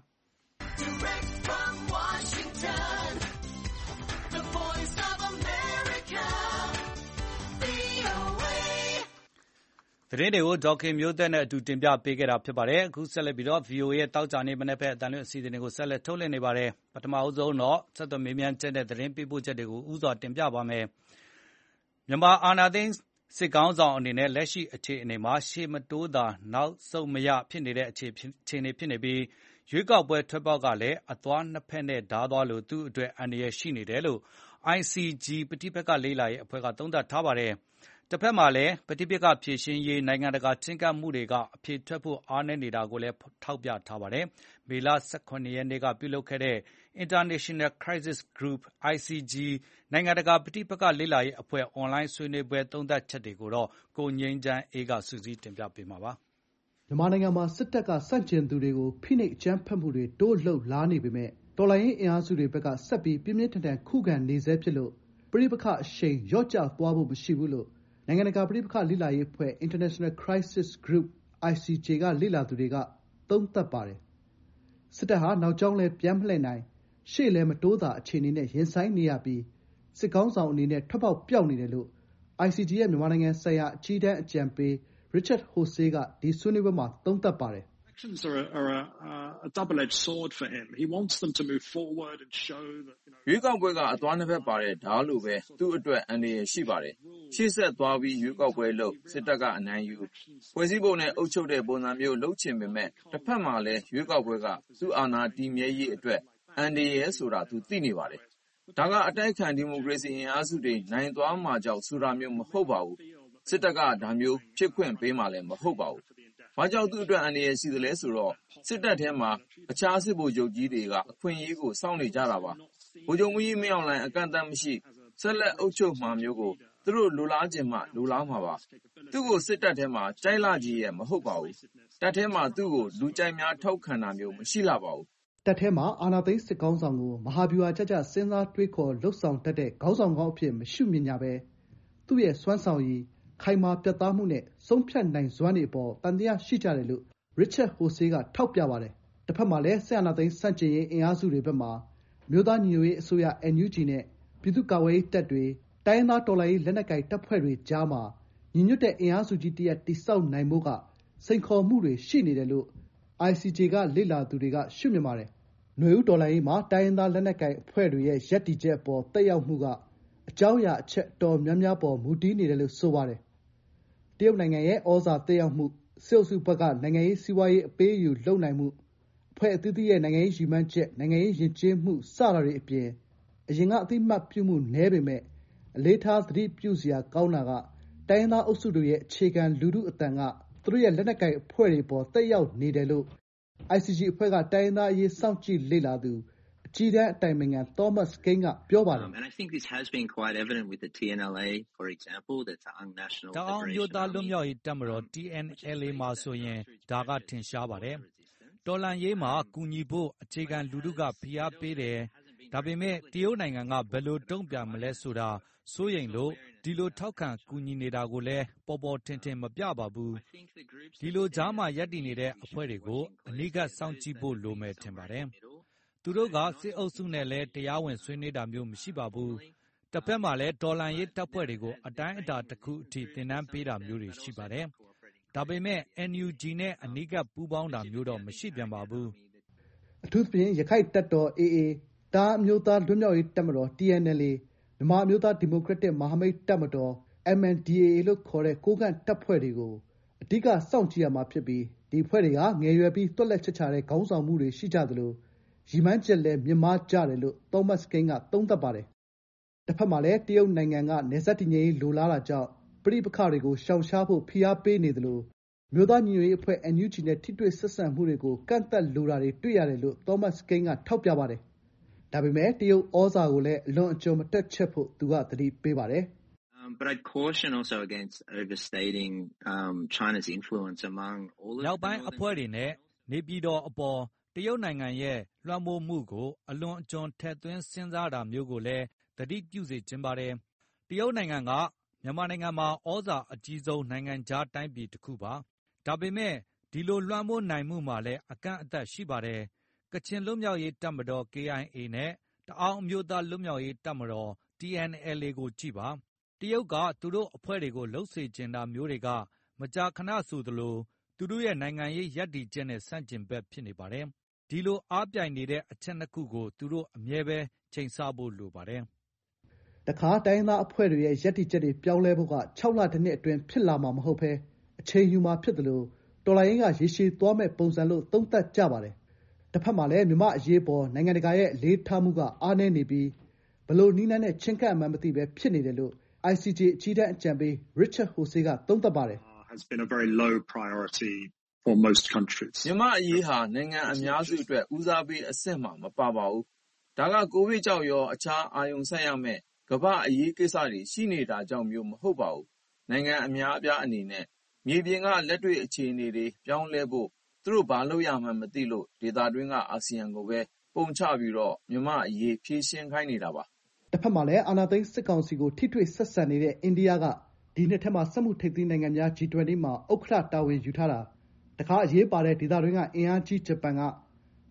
သတင်းတွေကိုဒေါက်ခင်မျိုးသက်နဲ့အတူတင်ပြပေးခဲ့တာဖြစ်ပါတယ်အခုဆက်လက်ပြီးတော့ ဗွီအိုအေ ရဲ့တောက်ကြနေမနေ့ဖက်အတန်လွင့်အစီအစဉ်တွေကိုဆက်လက်ထုတ်လွှင့်နေပါတယ်ပထမအဆုံးတော့ဆက်သွယ်မေးမြန်းချက်တဲ့သတင်းပေးပို့ချက်တွေကိုဥစွာတင်ပြပါမယ်မြန်မာအာဏာသိမ်းစစ်ကောင်းဆောင်အနေနဲ့လက်ရှိအခြေအနေမှာရှေ့မတိုးသာနောက်ဆုတ်မရဖြစ်နေတဲ့အခြေအနေဖြစ်နေပြီးရွေးကောက်ပွဲထွက်ပေါက်ကလည်းအသွားနှစ်ဖက်နဲ့ဓားသွားလို့သူ့အတွက်အန္တရာယ်ရှိနေတယ်လို့ အိုင် စီ ဂျီ ပဋိပက္ခလေ့လာရေးအဖွဲ့ကသုံးသပ်ထားပါတယ်။တစ်ဖက်မှာလည်းပဋိပက္ခဖြေရှင်းရေးနိုင်ငံတကာချဉ်းကပ်မှုတွေကအဖြေထွက်ဖို့အားနည်းနေတာကိုလည်းထောက်ပြထားပါတယ်။မေလ၁၇ရက်နေ့ကပြုလုပ်ခဲ့တဲ့ International Crisis Group အိုင် စီ ဂျီ နိုင်ငံတကာပဋိပက္ခလေ့လာရေးအဖွဲ့အွန်လိုင်းဆွေးနွေးပွဲသုံးသပ်ချက်တွေကိုတော့ကိုငြိမ်းချမ်းအေးကစုစည်းတင်ပြပေးမှာပါ။မြန်မာနိုင်ငံမှာစစ်တပ်ကဆန့်ကျင်သူတွေကိုဖိနှိပ်အကြမ်းဖက်မှုတွေတိုးလှုပ်လာနေပေမဲ့တော်လှန်ရေးအင်အားစုတွေဘက်ကဆက်ပြီးပြင်းပြင်းထန်ထန်ခုခံနေဆဲဖြစ်လို့ပဋိပက္ခအရှိန်လျော့ကျသွားဖို့မရှိဘူးလို့နိုင်ငံတကာပဋိပက္ခလေ့လာရေးအဖွဲ့ International Crisis Group အိုင် စီ ဂျီ ကလေ့လာသူတွေကသုံးသပ်ပါတယ်။စစ်တပ်ဟာနောက်ကြောင်းလည်းပြန်မလှည့်နိုင်ရှေ့လည်းမတိုးသာအခြေအနေနဲ့ရင်ဆိုင်နေရပြီးစစ်ခေါင်းဆောင်အနေနဲ့ထွက်ပေါက်ပျောက်နေတယ်လို့ အိုင် စီ ဂျီ ရဲ့မြန်မာနိုင်ငံဆိုင်ရာအကြီးတန်းအကြံပေး Richard Horsey ကဒီဆွေးနွေးပွဲမှာသုံးသပ်ပါတယ် Elections are a, are a, uh, a double-edged sword for him. He wants them to move forward and show that, you know... ရွေးကောက်ပွဲကအသွားနှစ်ဖက်ပါတဲ့ဓာတ်လိုပဲသူ့အတွက်အန္တရာယ်ရှိပါတယ်။ရှေ့ဆက်သွားပြီးရွေးကောက်ပွဲလုပ်စစ်တပ်ကအနိုင်ယူဖွဲ့စည်းပုံနဲ့အုပ်ချုပ်တဲ့ပုံစံမျိုးလုပ်ချင်ပေမဲ့တစ်ဖက်မှာလည်းရွေးကောက်ပွဲကသူ့အာဏာတည်မြဲရေးအတွက်အန္တရာယ်ဆိုတာသူသိနေပါတယ်။ဒါကအတိုက်ခံဒီမိုကရေစီအင်အားစုတွေနိုင်သွားမှာကြောက်ဆိုတာမျိုးမဟုတ်ပါဘူး။စစ်တပ်ကဒါမျိုးဖြစ်ခွင့်ပေးမှလည်းမဟုတ်ပါဘူး။ဘာကြောင့်သူ့အတွက်အန္တရာယ်ရှိသလဲဆိုတော့စစ်တပ်ထဲမှာအခြားစစ်ဗိုလ်ချုပ်ကြီးတွေကအခွင့်အရေးကိုစောင့်နေကြတာပါဗိုလ်ချုပ်မကြီးမင်းအောင်လှိုင်အကန့်အသတ်မရှိဆက်လက်အုပ်ချုပ်မှာမျိုးကိုသူတို့လိုလားခြင်းမှလိုလားမှာပါသူ့ကိုစစ်တပ်ထဲမှာကြိုက်လာကြီးရဲ့မဟုတ်ပါဘူးတပ်ထဲမှာသူ့ကိုလူကြိုက်များထောက်ခံတာမျိုးမရှိလာပါဘူးတပ်ထဲမှာအာဏာသိမ်းစစ်ကောင်းဆောင်ကိုမဟာဗျူဟာကြကြစဉ်းစားတွေးခေါ်လှုပ်ဆောင်တတ်တဲ့ခေါင်းဆောင်ကောင်းအဖြစ်မရှုမြင်ကြပဲသူ့ရဲ့စွမ်းဆောင်ရည်ခိုင်မာပြတ်သားမှုနဲ့ဆုံးဖြတ်နိုင်စွမ်းတွေအပေါ်တန်တရားရှိကြတယ်လို့ Richard Horsey ကထောက်ပြပါတယ်။တစ်ဖက်မှာလည်းဆက်အာဏာသိမ်းဆန့်ကျင်ရေးအင်အားစုတွေဘက်မှာမျိုးသားညီညွတ်ရေးအစိုးရ အန် ယူ ဂျီ နဲ့ပြည်သူ့ကာကွယ်ရေးတပ်တွေတိုင်းရင်းသားတော်လှန်ရေးလက်နက်ကိုင်တပ်ဖွဲ့တွေကြားမှာညီညွတ်တဲ့အင်အားစုကြီးတစ်ရပ်တည်ဆောက်နိုင်ဖို့ကစိန်ခေါ်မှုတွေရှိနေတယ်လို့ အိုင် စီ ဂျီ ကလေ့လာသူတွေကရှုမြင်ပါတယ်။နွေဦးတော်လှန်ရေးမှာတိုင်းရင်းသားလက်နက်ကိုင်အဖွဲ့တွေရဲ့ရပ်တည်ချက်အပေါ်သက်ရောက်မှုကအကြောင်းအရာအချက်အတော်များများပေါ်မူတည်နေတယ်လို့ဆိုပါတယ်။တရုတ်နိုင်ငံရဲ့ဩဇာသက်ရောက်မှုစစ်အုပ်စုဘက်ကနိုင်ငံရေးစီးပွားရေးအပေးအယူလုပ်နိုင်မှုအဖွဲ့အသီးသီးရဲ့နိုင်ငံရေးရည်မှန်းချက်နိုင်ငံရေးယဉ်ကျေးမှုစတာတွေအပြင်အရင်ကအသိမှတ်ပြုမှုနည်းပေမဲ့အလေးထားသတိပြုစရာကောင်းတာကတိုင်းရင်းသားအုပ်စုတွေရဲ့အခြေခံလူထုအသံကသူတို့ရဲ့လက်နက်ကိုင်အဖွဲ့တွေပေါ်သက်ရောက်နေတယ်လို့ အိုင် စီ ဂျီ အဖွဲ့ကတိုင်းရင်းသားအရေးစောင့်ကြည့်လေ့လာသူအကြီးတန်းအတိုင်ပင်ခံ Thomas Kean ကပြောပါတယ်။ And I think this has been quite evident with the တီ အန် အယ် အေ for example the Ta'ang National တအောင်းမျိုးသားလွတ်မြောက်ရေးတပ်မတော် တီ အန် အယ် အေ မှာဆိုရင်ဒါကထင်ရှားပါတယ်။တော်လှန်ရေးမှာကူညီဖို့အခြေခံလူထုကဖိအားပေးတယ်။ဒါပေမဲ့တရုတ်နိုင်ငံကဘယ်လိုတုံ့ပြန်မလဲဆိုတာစိုးရိမ်လို့ဒီလိုထောက်ခံကူညီနေတာကိုလည်းပေါ်ပေါ်ထင်ထင်မပြပါဘူး။ဒီလိုကြားမှာရပ်တည်နေတဲ့အဖွဲ့တွေကိုအနီးကပ်စောင့်ကြည့်ဖို့လိုမယ်ထင်ပါတယ်။သူတို့ကစစ်အုပ်စုနဲ့လည်းတရားဝင်ဆွေးနွေးတာမျိုးမရှိပါဘူး။တစ်ဖက်မှာလည်းတော်လှန်ရေးတပ်ဖွဲ့တွေကိုအတိုင်းအတာတစ်ခုအထိသင်တန်းပေးတာမျိုးတွေရှိပါတယ်။ဒါပေမဲ့ အန် ယူ ဂျီ နဲ့အနီးကပ်ပူးပေါင်းတာမျိုးတော့မရှိပြန်ပါဘူး။အထူးသဖြင့်ရခိုင်တပ်တော် အေ အေ တအာင်းအမျိုးသားလွတ်မြောက်ရေးတပ်မတော် တီ အန် အယ် အေ မြန်မာအမျိုးသားဒီမိုကရက်တစ်မဟာမိတ်တပ်မတော် အမ် အန် ဒီ အေ အေ လို့ခေါ်တဲ့ကိုးကန့်တပ်ဖွဲ့တွေကိုအဓိကစောင့်ကြည့်ရမှာဖြစ်ပြီးဒီအဖွဲ့တွေကငယ်ရွယ်ပြီးသွက်လက်ချက်ချတဲ့ခေါင်းဆောင်မှုတွေရှိကြသလိုရည်မှန်းချက်လည်းမြင့်မားကြတယ်လို့ Thomas Kean ကသုံးသပ်ပါတယ်။တစ်ဖက်မှာလည်းတရုတ်နိုင်ငံကနယ်စပ်တည်ငြိမ်ရေးလိုလားတာကြောင့်ပဋိပက္ခတွေကိုရှောင်ရှားဖို့ဖိအားပေးနေသလိုအမျိုးသားညီညွတ်ရေးအဖွဲ့ အန် ယူ ဂျီ နဲ့ထိတွေ့ဆက်ဆံမှုတွေကိုကန့်သတ်လိုတာတွေတွေ့ရတယ်လို့ Thomas Kean ကထောက်ပြပါတယ်။ဒါပေမဲ့တရုတ်ဩဇာကိုလည်းအလွန်အကျွံမတွက်ချက်ဖို့သူကသတိပေးပါတယ်။ Um, but I'd caution also against overstating um, China's influence among all of the နောက်ပိုင်းအဖွဲ့တွေနဲ့နေပြည်တော်အပေါ်တရုတ်နိုင်ငံရဲ့လွှမ်းမိုးမှုကိုအလွန်အကျွံထည့်သွင်းစဉ်းစားတာမျိုးကိုလည်းသတိပြုစေချင်ပါတယ်။တရုတ်နိုင်ငံကမြန်မာနိုင်ငံမှာဩဇာအကြီးဆုံးနိုင်ငံခြားတိုင်းပြည်တစ်ခုပါ။ဒါပေမဲ့ဒီလိုလွှမ်းမိုးနိုင်မှုမှာလည်းအကန့်အသတ်ရှိပါတယ်။ကချင်လွတ်မြောက်ရေးတပ်မတော် ကေ အိုင် အေ နဲ့တအောင်းအမျိုးသားလွတ်မြောက်ရေးတပ်မတော် တီ အန် အယ် အေ ကိုကြည့်ပါ။တရုတ်ကသူတို့အဖွဲ့တွေကိုလှုပ်စေချင်တာမျိုးတွေကမကြာခဏဆိုသလိုသူတို့ရဲ့နိုင်ငံရေးရပ်တည်ချက်နဲ့ဆန့်ကျင်ဘက်ဖြစ်နေပါတယ်။ဒီလိုအားပြိုင်နေတဲ့အချက်နှစ်ခုကိုသူတို့အမြဲပဲချိန်ဆဖို့လိုပါတယ်။တခါတိုင်းရင်းသားအဖွဲ့တွေရဲ့ရပ်တည်ချက်တွေပြောင်းလဲဖို့ကခြောက်လတစ်နှစ်အတွင်းဖြစ်လာမှာမဟုတ်ဘဲအချိန်ယူမှာဖြစ်တယ်လို့တော်လှန်ရေးကရေရှည်သွားမဲ့ပုံစံလို့သုံးသပ်ကြပါတယ်။တစ်ဖက်မှာလည်းမြန်မာ့အရေးပေါ်နိုင်ငံတကာရဲ့အလေးထားမှုကအားနည်းနေပြီးဘယ်လိုနည်းလမ်းနဲ့ချဉ်းကပ်မှန်းမသိပဲဖြစ်နေတယ်လို့ အိုင် စီ ဂျီ အကြီးတန်းအကြံပေး Richard Horsey ကသုံးသပ်ပါတယ်။ has been a very low priority for most countries. မြန်မာအရေးဟာနိုင်ငံအများစုအတွက်ဦးစားပေးအဆင့်မှာမပါပါဘူး။ဒါကကိုဗစ်ကြောင့်ရောအခြားအာရုံစိုက်ရမယ့်ကမ္ဘာ့အရေးကိစ္စတွေရှိနေတာကြောင့်မျိုးမဟုတ်ပါဘူး။နိုင်ငံအများအပြားအနေနဲ့မြေပြင်ကလက်တွေ့အခြေအနေတွေပြောင်းလဲဖို့သူတို့ဘာလုပ်ရမှန်းမသိလို့ဒေသတွင်းကအာဆီယံကိုပဲပုံချပြီးတော့မြန်မာအရေးဖြေရှင်းခိုင်းနေတာပါ။တစ်ဖက်မှာလည်းအာဏာသိမ်းစစ်ကောင်စီကိုထိတွေ့ဆက်ဆံနေတဲ့အိန္ဒိယကဒီနှစ်ထဲမှာစက်မှုထိပ်သီးနိုင်ငံများ ဂျီ 20 မှာဥက္ကဋ္ဌတာဝန်ယူထားတာတခါအရေးပါတဲ့ဒေသတွင်းကအင်အားကြီးဂျပန်က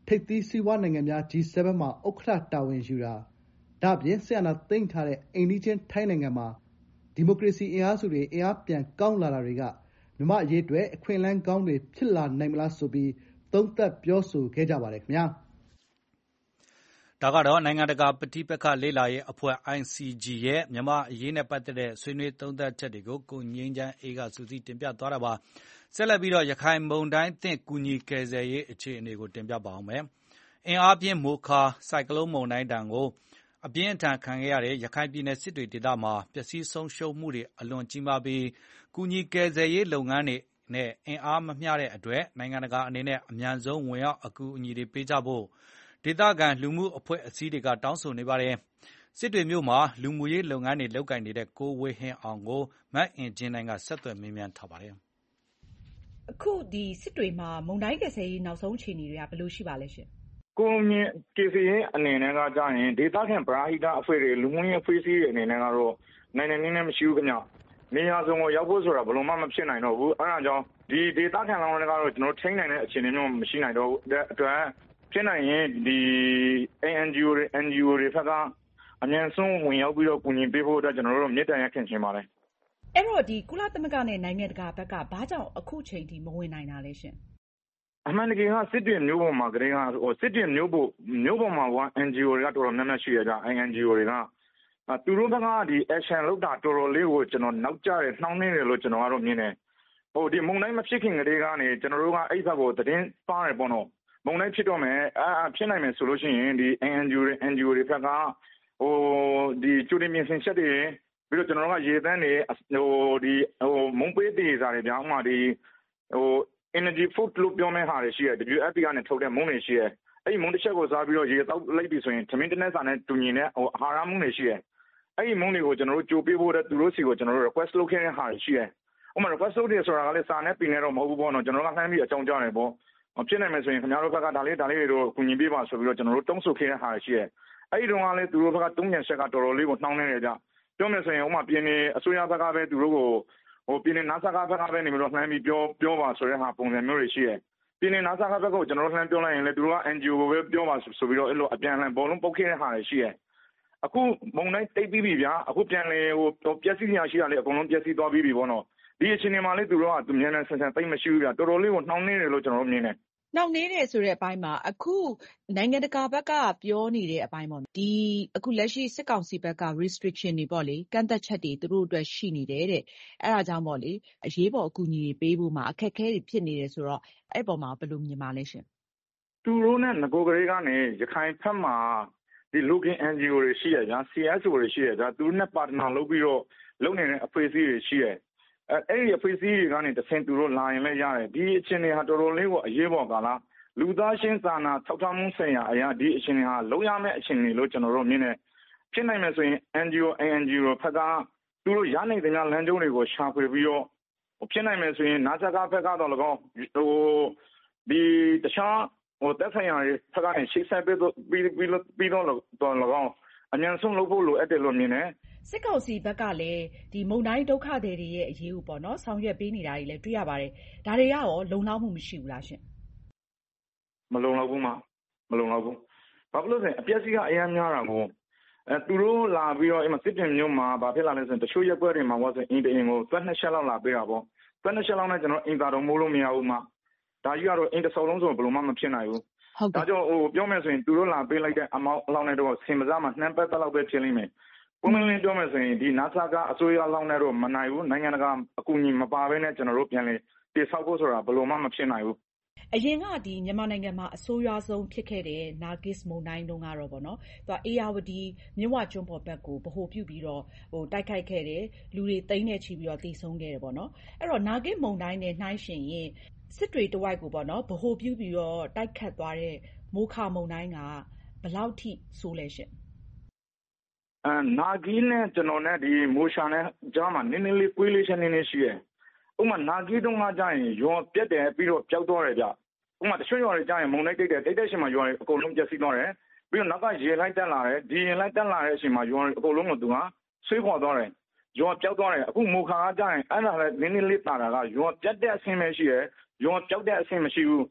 ထိပ်သီးစီးပွားနိုင်ငံများ ဂျီ ဆဗန် မှာ ဥက္ကဋ္ဌတာဝန်ယူတာ၊ ဒါ့အပြင် စစ်အာဏာသိမ်းထားတဲ့အိမ်နီးချင်းထိုင်းနိုင်ငံမှာ ဒီမိုကရေစီအင်အားစုတွေ အင်အားပြန်ကောင်းလာတာတွေက မြန်မာ့အရေးအတွက် အခွင့်အလမ်းကောင်းတွေ ဖြစ်လာနိုင်မလားဆိုပြီး သုံးသပ်ပြောဆိုခဲ့ကြပါတယ်ခင်ဗျာ။ဒါကတော့နိုင်ငံတကာပဋိပက္ခလေ့လာရေးအဖွဲ့ အိုင် စီ ဂျီ ရဲ့မြန်မာ့အရေးနဲ့ပတ်သက်တဲ့ဆွေးနွေးသုံးသပ်ချက်တွေကို ကိုငြိမ်းချမ်းအေးက စုစည်းတင်ပြသွားတာပါ။ ဆက်လက်ပြီးရခိုင်မုန်တိုင်းသင့်ကူညီကယ်ဆယ်ရေးအခြေအနေကိုတင်ပြပါဦးမယ်။ အင်အားပြင်းမိုခါဆိုင်ကလုန်းမုန်တိုင်းဒဏ်ကိုအပြင်းအထန်ခံခဲ့ရတဲ့ရခိုင်ပြည်နယ်စစ်တွေဒေသမှာပျက်စီးဆုံးရှုံးမှုတွေအလွန်ကြီးမားပြီးကူညီကယ်ဆယ်ရေးလုပ်ငန်းတွေနဲ့အင်အားမမျှတဲ့အတွက်နိုင်ငံတကာအနေနဲ့အမြန်ဆုံးဝင်ရောက်အကူအညီတွေပေးကြဖို့ဒေသခံလူမှုအဖွဲ့အစည်းတွေကတောင်းဆိုနေပါတယ်။ စစ်တွေမြို့မှာလူမှုရေးလုပ်ငန်းတွေလုပ်ကိုင်နေတဲ့ကိုဝေဟင်အောင်ကိုမအင်ကြင်းနိုင်ကဆက်သွယ်မေးမြန်းထားပါတယ်။အခုဒီစစ်တွေမှာမုန်တိုင်းကယ်ဆယ်ရေးနောက်ဆုံးအခြေအနေတွေကဘယ်လိုရှိပါလဲရှင်။ကိုမြင့်ကေစီရင်အနေနဲ့ကကြာရင်ဒေသခံပရာဟိတအဖွဲ့တွေလူမှုရေးအဖွဲ့အစည်းတွေအနေနဲ့ကတော့နိုင်နိုင်နင်းနဲ့မရှိဘူးခင်ဗျ။နေရာစုံကိုရောက်ဖို့ဆိုတာဘယ်လိုမှမဖြစ်နိုင်တော့ဘူး။အဲဒါကြောင့်ဒီဒေသခံလောင်းတွေကတော့ကျွန်တော်ထိန်းနိုင်တဲ့အခြေအနေမျိုးမရှိနိုင်တော့ဘူး။တဲ့အတွက်ဖြစ်နိုင်ရင်ဒီ အေ အန် ဂျီ အို တွေ အန် ဂျီ အို တွေဘက်ကအမြန်ဆုံးဝင်ရောက်ပြီးတော့ကူညီပေးဖို့အတွက်ကျွန်တော်တို့မြစ်တန်ရက်ခင်ချင်ပါတယ်။အဲ့တော့ဒီကုလသမဂ္ဂနဲ့နိုင်ငံတကာဘက်ကဘာကြောင့်အခုချိန်ထိမဝင်နိုင်တာလဲရှင်။အမှန်တကယ်ကစစ်တွေမျိုးပေါ်မှာကလေးကဟိုစစ်တွေမျိုးပေါ်မျိုးပေါ်မှာက အန် ဂျီ အို တွေကတော်တော်များများရှိရကြ။ အန် ဂျီ အို တွေကသူတို့ဘက်ကဒီ action လောက်တာတော်တော်လေးကိုကျွန်တော်နောက်ကျတယ်နှောင်းနေတယ်လို့ကျွန်တော်ကတော့မြင်တယ်။ဟိုဒီမုန်တိုင်းမဖြစ်ခင်ကလေးကနေကျွန်တော်တို့ကအဲ့ဘက်ကိုသတင်းပါတယ်ပေါ့နော်။မုန်တိုင်းဖြစ်တော့မယ်အဲဖြစ်နိုင်မယ်ဆိုလို့ရှိရင်ဒီ အန် ဂျီ အို တွေ အန် ဂျီ အို တွေဘက်ကဟိုဒီကျူတင်ပြင်ဆင်ချက်တွေပြီးတော့ကျွန်တော်တို့ကရေသန်းတွေဟိုဒီဟိုမုံပေးတေးစားတွေဗျာဥမာဒီဟို energy food လို့ပြောမယ့်ဟာတွေရှိရ ဒဘလျူ အက်ဖ် ပီ ကနေထုတ်တဲ့မုံတွေရှိရအဲ့ဒီမုံတစ်ချက်ကိုစားပြီးတော့ရေတောက်လိုက်ပြီဆိုရင်သမင်းတစ်နက်စာနဲ့တူညီတဲ့ဟိုအာဟာရမုံတွေရှိရအဲ့ဒီမုံတွေကိုကျွန်တော်တို့ကြိုပေးဖို့တဲ့သူတို့စီကိုကျွန်တော်တို့ request လုပ်ခဲ့တဲ့ဟာတွေရှိရဥမာ request လုပ်တယ်ဆိုတာကလည်းစာနဲ့ပင်နဲ့တော့မဟုတ်ဘူးပေါ့နော်ကျွန်တော်တို့ကလှမ်းပြီးအကြောင်းကြားတယ်ပေါ့ဖြစ်နိုင်မယ်ဆိုရင်ခင်ဗျားတို့ဘက်ကဒါလေးဒါလေးတွေတော့ကူညီပေးပါဆိုပြီးတော့ကျွန်တော်တို့တုံးဆိုခဲ့တဲ့ဟာတွေရှိရအဲ့ဒီတော့ကလည်းသူတို့ဘက်ကတုံးပြန်ချက်ကတော်တော်လေးကိုနှောင်းနေတယ်ကြပြောမယ်ဆိုရင်ဥမာပြင်းနေအစိုးရဘက်ကပဲသူတို့ကိုဟိုပြင်းနေနာဆာကဘက်ကပဲနေပြီးတော့လှမ်းပြီးပြောပြောပါဆိုတဲ့ဟာပုံစံမျိုးတွေရှိရပြင်းနေနာဆာကဘက်ကိုကျွန်တော်တို့လှမ်းပြောလိုက်ရင်လည်းသူတို့က အန် ဂျီ အို ကိုပဲပြောပါဆိုပြီးတော့အဲ့လိုအပြန်အလှန်ဘောလုံးပုတ်ခဲ့တဲ့ဟာတွေရှိရအခုမုံတိုင်းတိတ်ပြီးပြီဗျာအခုပြန်လေဟိုပျက်စီးနေရရှိရလေအကုန်လုံးပျက်စီးသွားပြီးပြီပေါ့နော်ဒီအချိန်ဒီမှာလေသူတို့ကသူမြန်မြန်ဆန်ဆန်တိတ်မရှိဘူးဗျာတော်တော်လေးကိုနှောင်းနေတယ်လို့ကျွန်တော်တို့မြင်တယ်နှောင့်နှေးတယ်ဆိုတဲ့အပိုင်းမှာအခုနိုင်ငံတကာဘက်ကပြောနေတဲ့အပိုင်းပေါ့ဒီအခုလက်ရှိစစ်ကောင်စီဘက်က restriction တွေပေါ့လေကန့်သက်ချက်တွေသူတို့အတွက်ရှိနေတယ်တဲ့အဲဒါကြောင့်ပေါ့လေအရေးပေါ်အကူအညီတွေပေးဖို့မှာအခက်အခဲတွေဖြစ်နေတယ်ဆိုတော့အဲ့ပေါ်မှာဘယ်လိုမြင်ပါလဲရှင်သူတို့နဲ့ငကိုကလေးကနေရခိုင်ဖက်မှာဒီ local အန် ဂျီ အို တွေရှိရကြ စီ အက်စ် အို တွေရှိရကြသူတို့နဲ့ partner လုပ်ပြီးတော့လုပ်နေတဲ့အဖွဲ့အစည်းတွေရှိရအဲအဲ့ဒီအဖွဲ့အစည်းတွေကနေတဆင်သူတို့လာရင်လည်းရတယ်ဒီအချင်းတွေဟာတော်တော်လေးကိုအရေးပေါ်ကာလလူသားချင်းစာနာထောက်ထားမှုဆိုင်ရာအရာဒီအချင်းတွေဟာလုံးရမယ့်အချင်းတွေလို့ကျွန်တော်တို့မြင်နေဖြစ်နိုင်မယ်ဆိုရင် အန် ဂျီ အို အန် ဂျီ အို ဖက်ကသူတို့ရနိုင်တဲ့လမ်းကျုံးတွေကိုရှာဖွေပြီးတော့ဖြစ်နိုင်မယ်ဆိုရင်နာဇာကဖက်ကတော့၎င်းဟိုဒီတခြားဟိုတက်ဆိုင်ရာတွေဖက်ကနေရှေ့ဆက်ပြီးတော့ပြီးပြီးပြီးတော့တော့၎င်းအញ្ញံဆုံးလုပ်ဖို့လိုအပ်တယ်လို့မြင်တယ်စစ်ကောင်စီဘက်ကလည်းဒီမုံတိုင်းဒုက္ခတွေရဲ့အရေးကိုပေါ့နော်ဆောင်ရွက်ပေးနေတာတွေလည်းတွေ့ရပါတယ်ဒါတွေကရောလုံလောက်မှုမရှိဘူးလားရှင်မလုံလောက်ဘူးမမလုံလောက်ဘူးဘာဖြစ်လို့လဲအပြက်စီကအများများတာကိုအဲသူတို့လာပြီးတော့အဲ့မှာစစ်တင်မျိုးမှာဘာဖြစ်လာလဲဆိုရင်တချို့ရက်ွက်တွေမှာပေါ့ဆိုအင်းတအင်းကိုသွက်နှစ်ချက်လောက်လာပေးတာပေါ့သွက်နှစ်ချက်လောက်နဲ့ကျွန်တော်အင်တာတော့မိုးလို့မရဘူးမဒါကြီးကတော့အင်တစုံလုံးဆိုဘယ်လိုမှမဖြစ်နိုင်ဘူးဒါကြောင့်ဟိုပြောမယ်ဆိုရင်သူတို့လာပေးလိုက်တဲ့အမောက်အလောင်းနဲ့တော့ဆင်မစားမှနှမ်းပတ်တက်လောက်ပဲဖြစ်လိမ့်မယ်ပုံမှန်လေးပြောမယ်ဆိုရင်ဒီနာဆာကအစိုးရလောင်းနဲ့တော့မနိုင်ဘူးနိုင်ငံတကာအကူအညီမပါဘဲနဲ့ကျွန်တော်တို့ပြန်လေတိဆောက်ဖို့ဆိုတာဘယ်လိုမှမဖြစ်နိုင်ဘူးအရင်ကဒီမြန်မာနိုင်ငံမှာအဆိုးရွားဆုံးဖြစ်ခဲ့တဲ့နာဂစ်မုန်တိုင်းတုန်းကတော့ဗောနော်သူကအေယာဝတီမြဝကျွန်းပေါ်ဘက်ကိုဗဟိုပြုပြီးတော့ဟိုတိုက်ခိုက်ခဲ့တယ်လူတွေတိန်းနေချီပြီးတော့တည်ဆုံးခဲ့တယ်ဗောနော်အဲ့တော့နာဂစ်မုန်တိုင်းနဲ့နှိုင်းယှဉ်ရင်စစ်တွေတဝိုက်ကိုဗောနော်ဗဟိုပြုပြီးတော့တိုက်ခတ်သွားတဲ့မိုခါမုန်တိုင်းကဘယ်လောက်ထိဆိုးလဲရှင်အဲနာဂီနဲ့ကျွန်တော်နဲ့ဒီမိုရှာနဲ့ကြားမှာနည်းနည်းလေးကွေးလေးချင်းနည်းနည်းရှိတယ်ဥပမာနာဂီတုန်းကကြာရင်ရောပြက်တယ်ပြီးတော့ပျောက်သွားတယ်ဗျဥပမာတချို့ရွာတွေကြာရင်မုန်တိုင်းတိတ်တယ်တိတ်တဲ့ရှင်မှာရွာတွေအကုန်လုံးပျက်စီးသွားတယ်ပြီးတော့နောက်ကရေလိုက်တက်လာတယ်ဒီရေလိုက်တက်လာတဲ့အချိန်မှာရွာတွေအကုန်လုံးကသူကဆွေးခွာသွားတယ်ရွာပျောက်သွားတယ်အခုမိုခါကကြာရင်အဲ့ဒါလည်းနည်းနည်းလေးတာတာကရွာပြက်တဲ့အဆင်းပဲရှိတယ်ရွာပျောက်တဲ့အဆင်းမရှိဘူးဒါ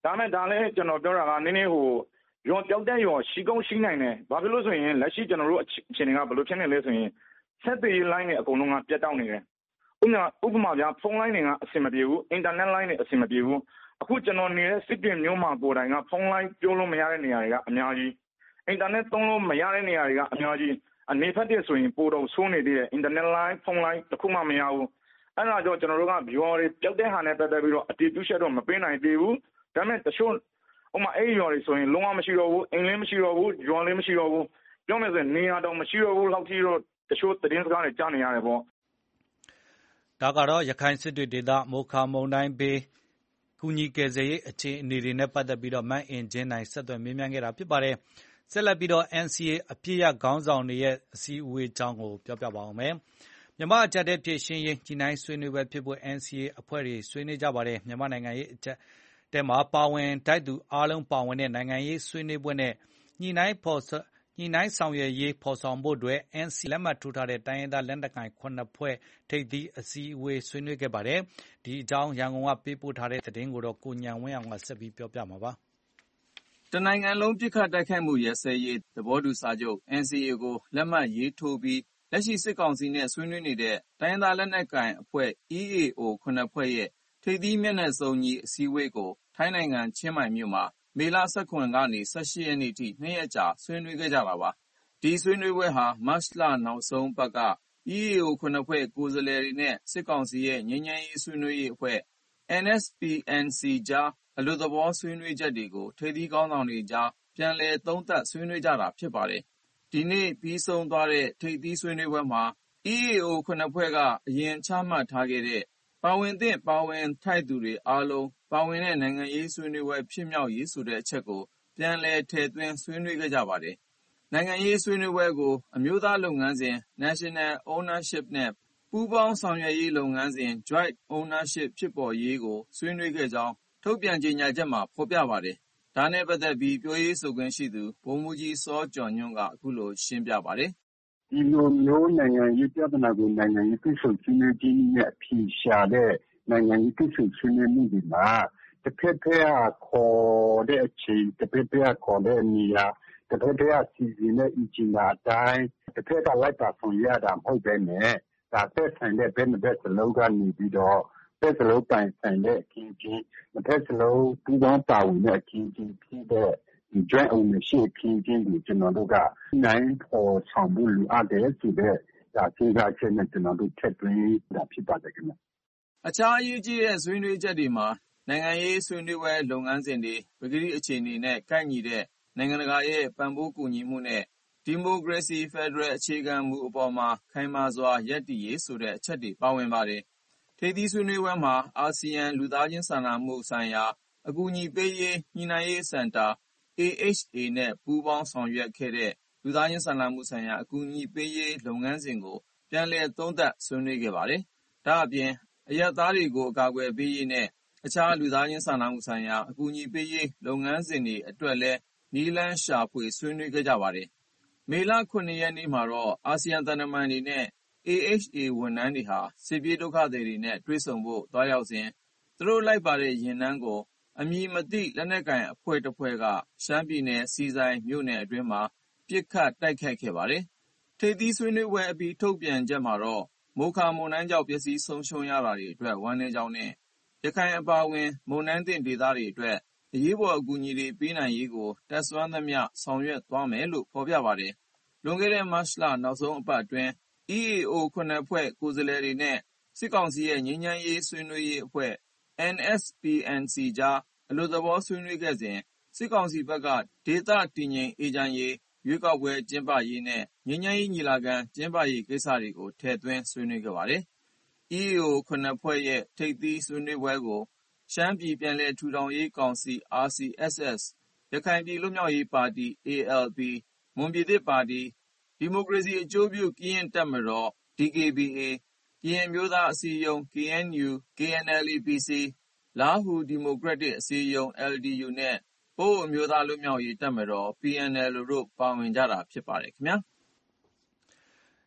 ဒါမဲ့ဒါလည်းကျွန်တော်ပြောတာကနည်းနည်းဟိုရောပြောက်တဲ့ရောရှိကောင်းရှိနိုင်တယ်ဘာဖြစ်လို့ဆိုရင်လက်ရှိကျွန်တော်တို့အခြေအနေကဘယ်လိုဖြစ်နေလဲဆိုရင်ဆက်သွယ်ရေး line တွေအကုန်လုံးကပြတ်တောက်နေတယ်ဥပမာဥပမာပြဖုန်း line တွေကအဆင်မပြေဘူး internet line တွေအဆင်မပြေဘူးအခုကျွန်တော်နေတဲ့စစ်တွေမျိုးမှာကိုယ်တိုင်ကဖုန်း line ပြောလို့မရတဲ့နေရာတွေကအများကြီး internet သုံးလို့မရတဲ့နေရာတွေကအများကြီးအနေဖက်တဲ့ဆိုရင်ပိုတော့ဆိုးနေသေးတယ် internet line ဖုန်း line တခုမှမရဘူးအဲ့ဒါကြောင့်ကျွန်တော်တို့က viewer တွေပြောက်တဲ့ဟာနဲ့ပတ်သက်ပြီးတော့အတီးတူးချက်တော့မပေးနိုင်သေးဘူးဒါပေမဲ့တချို့ဥပမာအဲ့ရော်တွေဆိုရင်လုံးဝမရှိတော့ဘူးအင်္ဂလိပ်မရှိတော့ဘူးဂျွန်လေးမရှိတော့ဘူးပြောမယ်ဆိုရင်နေရာတော့မရှိတော့ဘူးလောက်ကြီးတော့တချို့သတင်းစကားတွေကြားနေရတယ်ပေါ့ဒါကတော့ရခိုင်စစ်တွေဒေသမိုခါမုန်တိုင်းဘေးကူညီကယ်ဆယ်ရေးအခြေအနေတွေနဲ့ပတ်သက်ပြီးတော့မန့်အင်ဂျင်းနိုင်ဆက်သွယ်မေးမြန်းခဲ့တာဖြစ်ပါတယ်ဆက်လက်ပြီးတော့ အန် စီ အေ အပြည့်ရခေါင်းဆောင်တွေရဲ့အစည်းအဝေးအကြောင်းကိုပြောပြပါအောင်မယ်မြန်မာအကြက်တဲ့ဖြစ်ရှင်းရေးကြီးနိုင်ဆွေးနွေးပွဲဖြစ်ဖို့ အန် စီ အေ အဖွဲ့တွေဆွေးနွေးကြပါတယ်မြန်မာနိုင်ငံရေးအကြက်တဲမှာပါဝင်တိုက်သူအားလုံးပါဝင်တဲ့နိုင်ငံရေးဆွေးနွေးပွဲနဲ့ညှိနှိုင်းဖော်ညှိနှိုင်းဆောင်ရွက်ရေးဖော်ဆောင်ဖို့အတွက် အန် စီ အေ လက်မှတ်ထိုးထားတဲ့တိုင်းရင်းသားလက်နက်ကိုင်ခုနှစ်ဖွဲ့ထိပ်သီးအစည်းအဝေးဆွေးနွေးခဲ့ပါတယ်ဒီအကြောင်းရန်ကုန်ကပေးပို့ထားတဲ့သတင်းကိုတော့ကိုညံဝင်းအောင်ကဆက်ပြီးပြောပြမှာပါတနိုင်ငံလုံးပစ်ခတ်တိုက်ခိုက်မှုရပ်စဲရေးသဘောတူစာချုပ် အန် စီ အေ ကိုလက်မှတ်ရေးထိုးပြီးလက်ရှိစစ်ကောင်စီနဲ့ဆွေးနွေးနေတဲ့တိုင်းရင်းသားလက်နက်ကိုင်အဖွဲ့ အီးအေအို ခုနှစ်ဖွဲ့ရဲ့ထိပ်သီးမျက်နှာစုံညီအစည်းအဝေးကိုထိုင်းနိုင်ငံချင်းမိုင်မြို့မှာမေလ ၁၇ ကနေ ၁၈ ရက်နေ့ထိနှစ်ရက်ကြာဆွေးနွေးခဲ့ကြတာပါဒီဆွေးနွေးပွဲဟာမတ်လနောက်ဆုံးပတ်က အီးအေအို ခုနှစ်ဖွဲ့ကိုယ်စားလှယ်တွေနဲ့စစ်ကောင်စီရဲ့ငြိမ်းချမ်းရေးဆွေးနွေးရေးအဖွဲ့ အန် အက်စ် ပီ အန် စီ ကြားအလွတ်သဘောဆွေးနွေးချက်တွေကိုထိပ်သီးခေါင်းဆောင်တွေကြားပြန်လည်သုံးသပ်ဆွေးနွေးကြတာဖြစ်ပါတယ်ဒီနေ့ပြီးဆုံးသွားတဲ့ထိပ်သီးဆွေးနွေးပွဲမှာ အီးအေအို ခုနှစ်ဖွဲ့ကအရင်ချမှတ်ထားခဲ့တဲ့ပါဝင်သင့်ပါဝင်ထိုက်သူတွေအားလုံးပါဝင်တဲ့နိုင်ငံရေးဆွေးနွေးပွဲဖြစ်မြောက်ရေးဆိုတဲ့အချက်ကိုပြန်လည်ထည့်သွင်းဆွေးနွေးခဲ့ကြပါတယ်နိုင်ငံရေးဆွေးနွေးပွဲကိုအမျိုးသားလုပ်ငန်းစဉ် National Ownership နဲ့ပူးပေါင်းဆောင်ရွက်ရေးလုပ်ငန်းစဉ် Joint Ownership ဖြစ်ပေါ်ရေးကိုဆွေးနွေးခဲ့ကြောင်းထုတ်ပြန်ကြေညာချက်မှာဖော်ပြပါတယ်ဒါနဲ့ပတ်သက်ပြီးပြောရေးဆိုခွင့်ရှိသူဗိုလ်မှူးကြီးစောကျော်ညွန့်ကအခုလိုရှင်းပြပါတယ်ဒီလိုမျိုးနိုင်ငံရေးပြဿနာကိုနိုင်ငံရေးကိစ္စဆွေးနွေးခြင်းနဲ့အဖြေရှာတဲ့နိုင်ငံရေးကိစ္စဆွေးနွေးမှုတွေမှာတစ်ဖက်ဖက်ကခေါ်တဲ့အချိန်တစ်ဖက်ဖက်ကခေါ်တဲ့နေရာတစ်ဖက်ဖက်ကစီစဉ်တဲ့အင်ဂျင်နာအတိုင်းတစ်ဖက်ကလိုက်ပါဆောင်ရတာမဟုတ်ဘဲနဲ့ဒါသက်ဆိုင်တဲ့ဘက်နှစ်ဘက်စလုံးကနေပြီးတော့ဘက်စလုံးတိုင်ဆိုင်တဲ့အခင်းချင်းတစ်ဖက်စလုံးပူးပေါင်းပါဝင်တဲ့အခင်းချင်းဖြစ်တဲ့ဒီ joint ownership အခင်းချင်းကိုကျွန်တော်တို့ကနိုင်ဖို့ဆောင်မှုလိုအပ်တယ်ဆိုတဲ့ဒါစဉ်းစားချက်နဲ့ကျွန်တော်တို့ထည့်သွင်းတာဖြစ်ပါတယ်ခင်ဗျအခြားအရေးကြီးတဲ့ဆွေးနွေးချက်တွေမှာနိုင်ငံရေးဆွေးနွေးပွဲလုပ်ငန်းစဉ်တွေပကတိအခြေအနေနဲ့ကိုက်ညီတဲ့နိုင်ငံတကာရဲ့ပံ့ပိုးကူညီမှုနဲ့ဒီမိုကရေစီဖက်ဒရယ်အခြေခံမူအပေါ်မှာခိုင်မာစွာရပ်တည်ရေးဆိုတဲ့အချက်တွေပါဝင်ပါတယ်ထိပ်သီးဆွေးနွေးပွဲမှာအာဆီယံလူသားချင်းစာနာမှုဆိုင်ရာအကူအညီပေးရေးညှိနှိုင်းရေးစင်တာ အေးအိတ်ချ်အေ နဲ့ပူးပေါင်းဆောင်ရွက်ခဲ့တဲ့လူသားချင်းစာနာမှုဆိုင်ရာအကူအညီပေးရေးလုပ်ငန်းစဉ်ကိုပြန်လည်သုံးသပ်ဆွေးနွေးခဲ့ပါတယ်ဒါအပြင်အရပ်သားတွေကိုအကာအကွယ်ပေးရေးနဲ့အခြားလူသားချင်းစာနာမှုဆိုင်ရာအကူအညီပေးရေးလုပ်ငန်းစဉ်တွေအတွက်လည်းနည်းလမ်းရှာဖွေဆွေးနွေးခဲ့ကြပါတယ်မေလ ခုနှစ် ရက်နေ့မှာတော့အာဆီယံသံတမန်တွေနဲ့ အေးအိတ်ချ်အေ ဝန်ထမ်းတွေဟာစစ်ပြေးဒုက္ခသည်တွေနဲ့တွေ့ဆုံဖို့သွားရောက်စဉ်သူတို့လိုက်ပါတဲ့ယာဉ်တန်းကိုအမည်မသိလက်နက်ကိုင်အဖွဲ့တစ်ဖွဲ့ကရှမ်းပြည်နယ်ဆီဆိုင်မြို့နယ်အတွင်းမှာပစ်ခတ်တိုက်ခိုက်ခဲ့ပါတယ်ထိပ်သီးဆွေးနွေးပွဲအပြီးထုတ်ပြန်ချက်မှာတော့မိုခါမုန်တိုင်းကြောင့်ပျက်စီးဆုံးရှုံးရတာတွေအတွက်ဝမ်းနည်းကြောင်းနဲ့ရခိုင်အပါအဝင်မုန်တိုင်းသင့်ဒေသတွေအတွက်အရေးပေါ်အကူအညီတွေပေးနိုင်ရေးကိုတတ်စွမ်းသမျှဆောင်ရွက်သွားမယ်လို့ဖော်ပြပါတယ်လွန်ခဲ့တဲ့မတ်လနောက်ဆုံးအပတ်အတွင်း အီးအေအို ခုနှစ်ဖွဲ့ကိုယ်စားလှယ်တွေနဲ့စစ်ကောင်စီရဲ့ငြိမ်းချမ်းရေးဆွေးနွေးရေးအဖွဲ့ အန် အက်စ် ပီ အန် စီ ကြားအလွတ်သဘောဆွေးနွေးခဲ့စဉ်စစ်ကောင်စီဘက်ကဒေသတည်ငြိမ်အေးချမ်းရေးရွေးကောက်ပွဲကျင်းပရေးနဲ့ငြိမ်းချမ်းရေးညီလာခံကျင်းပရေးကိစ္စတွေကိုထည့်သွင်းဆွေးနွေးခဲ့ပါတယ်။ အီးအေအို ခုနှစ်ဖွဲ့ရဲ့ထိပ်သီးဆွေးနွေးပွဲကိုရှမ်းပြည်ပြန်လည်ထူထောင်ရေးကောင်စီ အာရ် စီ အက်စ် အက်စ် ရခိုင်ပြည်လွတ်မြောက်ရေးပါတီ အေ အယ် ပီ မွန်ပြည်သစ်ပါတီဒီမိုကရေစီအကျိုးပြုကရင်တပ်မတော် ဒီ ကေ ဘီ အေ ကရင်အမျိုးသားအစည်းအရုံး ကေ အန် ယူ ကေ အန် အယ် အေ ပီ စီ လားဟူဒီမိုကရက်တစ်အစည်းအရုံး အယ် ဒီ ယူ နဲ့ပအိုဝ်းအမျိုးသားလွတ်မြောက်ရေးတပ်မတော် ပီ အန် အယ်လ် တို့ပါဝင်ကြတာဖြစ်ပါတယ်ခင်ဗျာတ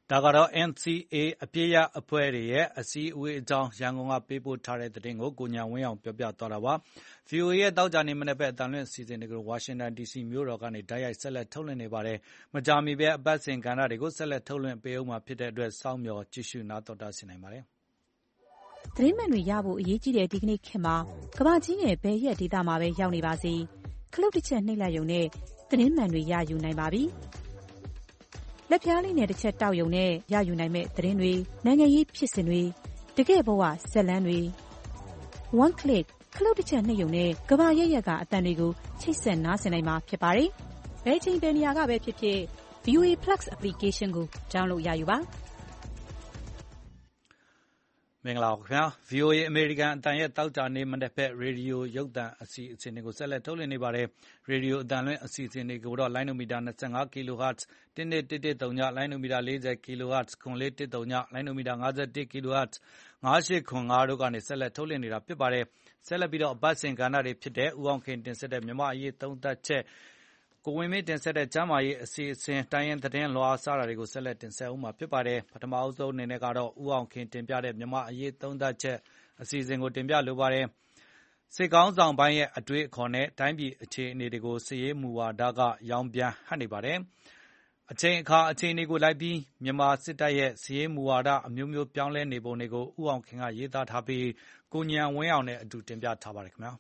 ဒါကတော့ N C A အပြည့်ရအဖွဲ့တွေရဲ့အစည်းအဝေးအကြောင်းရန်ကုန်ကပေးပို့ထားတဲ့သတင်းကိုကိုညာဝင်းအောင်ပြောပြသွားတာပါ။ V O A ရဲ့တောက်ကြနေမနေ့ပဲအတန်လွင့်အစီအစဉ်တွေကိုဝါရှင်တန် D C မြို့တော်ကနေတိုက်ရိုက်ဆက်လက်ထုတ်လွှင့်နေပါတယ်။မကြာမီပဲအပတ်စဉ်ကဏ္ဍတွေကိုဆက်လက်ထုတ်လွှင့်ပေးဦးမှာဖြစ်တဲ့အတွက်စောင့်မျှော်ကြည့်ရှုနားတော်တာဆင်နိုင်ပါတယ်။သတင်းမှန်တွေရဖို့အရေးကြီးတဲ့ဒီကနေ့ခေတ်မှာကမ္ဘာကြီးရဲ့ဘယ်ရက်ဒေသမှာပဲရောက်နေပါစေခလုတ်တစ်ချက်နှိပ်လိုက်ရုံနဲ့သတင်းမှန်တွေရယူနိုင်ပါပြီ။လက်ပြားလေးနဲ့တစ်ချက်တောက်ယုံနဲ့ရယူနိုင်မဲ့သတင်းတွေနိုင်ငံရေးဖြစ်စဉ်တွေတကယ့်ဘဝဇက်လန်းတွေ one click ခလုတ်တစ်ချက်နှိပ်ယုံနဲ့ကဘာရက်ရက်ကအတန်တွေကိုချိတ်ဆက်နားဆင်နိုင်မှာဖြစ်ပါတယ်။ဘယ်ချိန်ဘယ်နေရာကပဲဖြစ်ဖြစ် V O A Plus application ကို download ရယူပါမင်္ဂလာပါခင်ဗျာ V O A အမေရိကန်အတန်ရဲ့တောက်ကြနေမနေ့ဖက်ရေဒီယိုရုပ်သံအစီအစဉ်တွေကိုဆက်လက်ထုတ်လွှင့်နေပါတယ်ရေဒီယိုအတန်လွင့်အစီအစဉ်တွေကိုတော့လိုင်းနိုမီတာtwenty-five kilohertz one one one one threeလိုင်းနိုမီတာforty kilohertz one four one threeလိုင်းနိုမီတာfifty-one kilohertz five eight five fiveတို့ကနေဆက်လက်ထုတ်လွှင့်နေတာဖြစ်ပါတယ်ဆက်လက်ပြီးတော့အပတ်စဉ်ကဏ္ဍတွေဖြစ်တဲ့ဥအောင်ခင်တင်ဆက်တဲ့မြန်မာအရေးသုံးသပ်ချက်ကိုဝင်းမင်းတင်ဆက်တဲ့ကျမ်းမာရေးအစီအစဉ်တိုင်းရင်သတင်းလွှာစတာတွေကိုဆက်လက်တင်ဆက်ဦးမှာဖြစ်ပါတယ်ပထမအဆုံးအနေနဲ့ကတော့ဥအောင်ခင်တင်ပြတဲ့မြန်မာအရေးသုံးသပ်ချက်အစီအစဉ်ကိုတင်ပြလိုပါတယ်စစ်ကောင်းဆောင်ပိုင်းရဲ့အတွေ့အခေါ်နဲ့တိုင်းပြည်အခြေအနေတွေကိုစည်ရေးမူဝါဒကရောင်ပြန်ဟပ်နေပါတယ်အချိန်အခါအခြေအနေကိုလိုက်ပြီးမြန်မာစစ်တပ်ရဲ့စည်ရေးမူဝါဒအမျိုးမျိုးပြောင်းလဲနေပုံတွေကိုဥအောင်ခင်ကရေးသားထားပြီးကိုညံဝင်းအောင်နဲ့အတူတင်ပြထားပါတယ်ခင်ဗျာ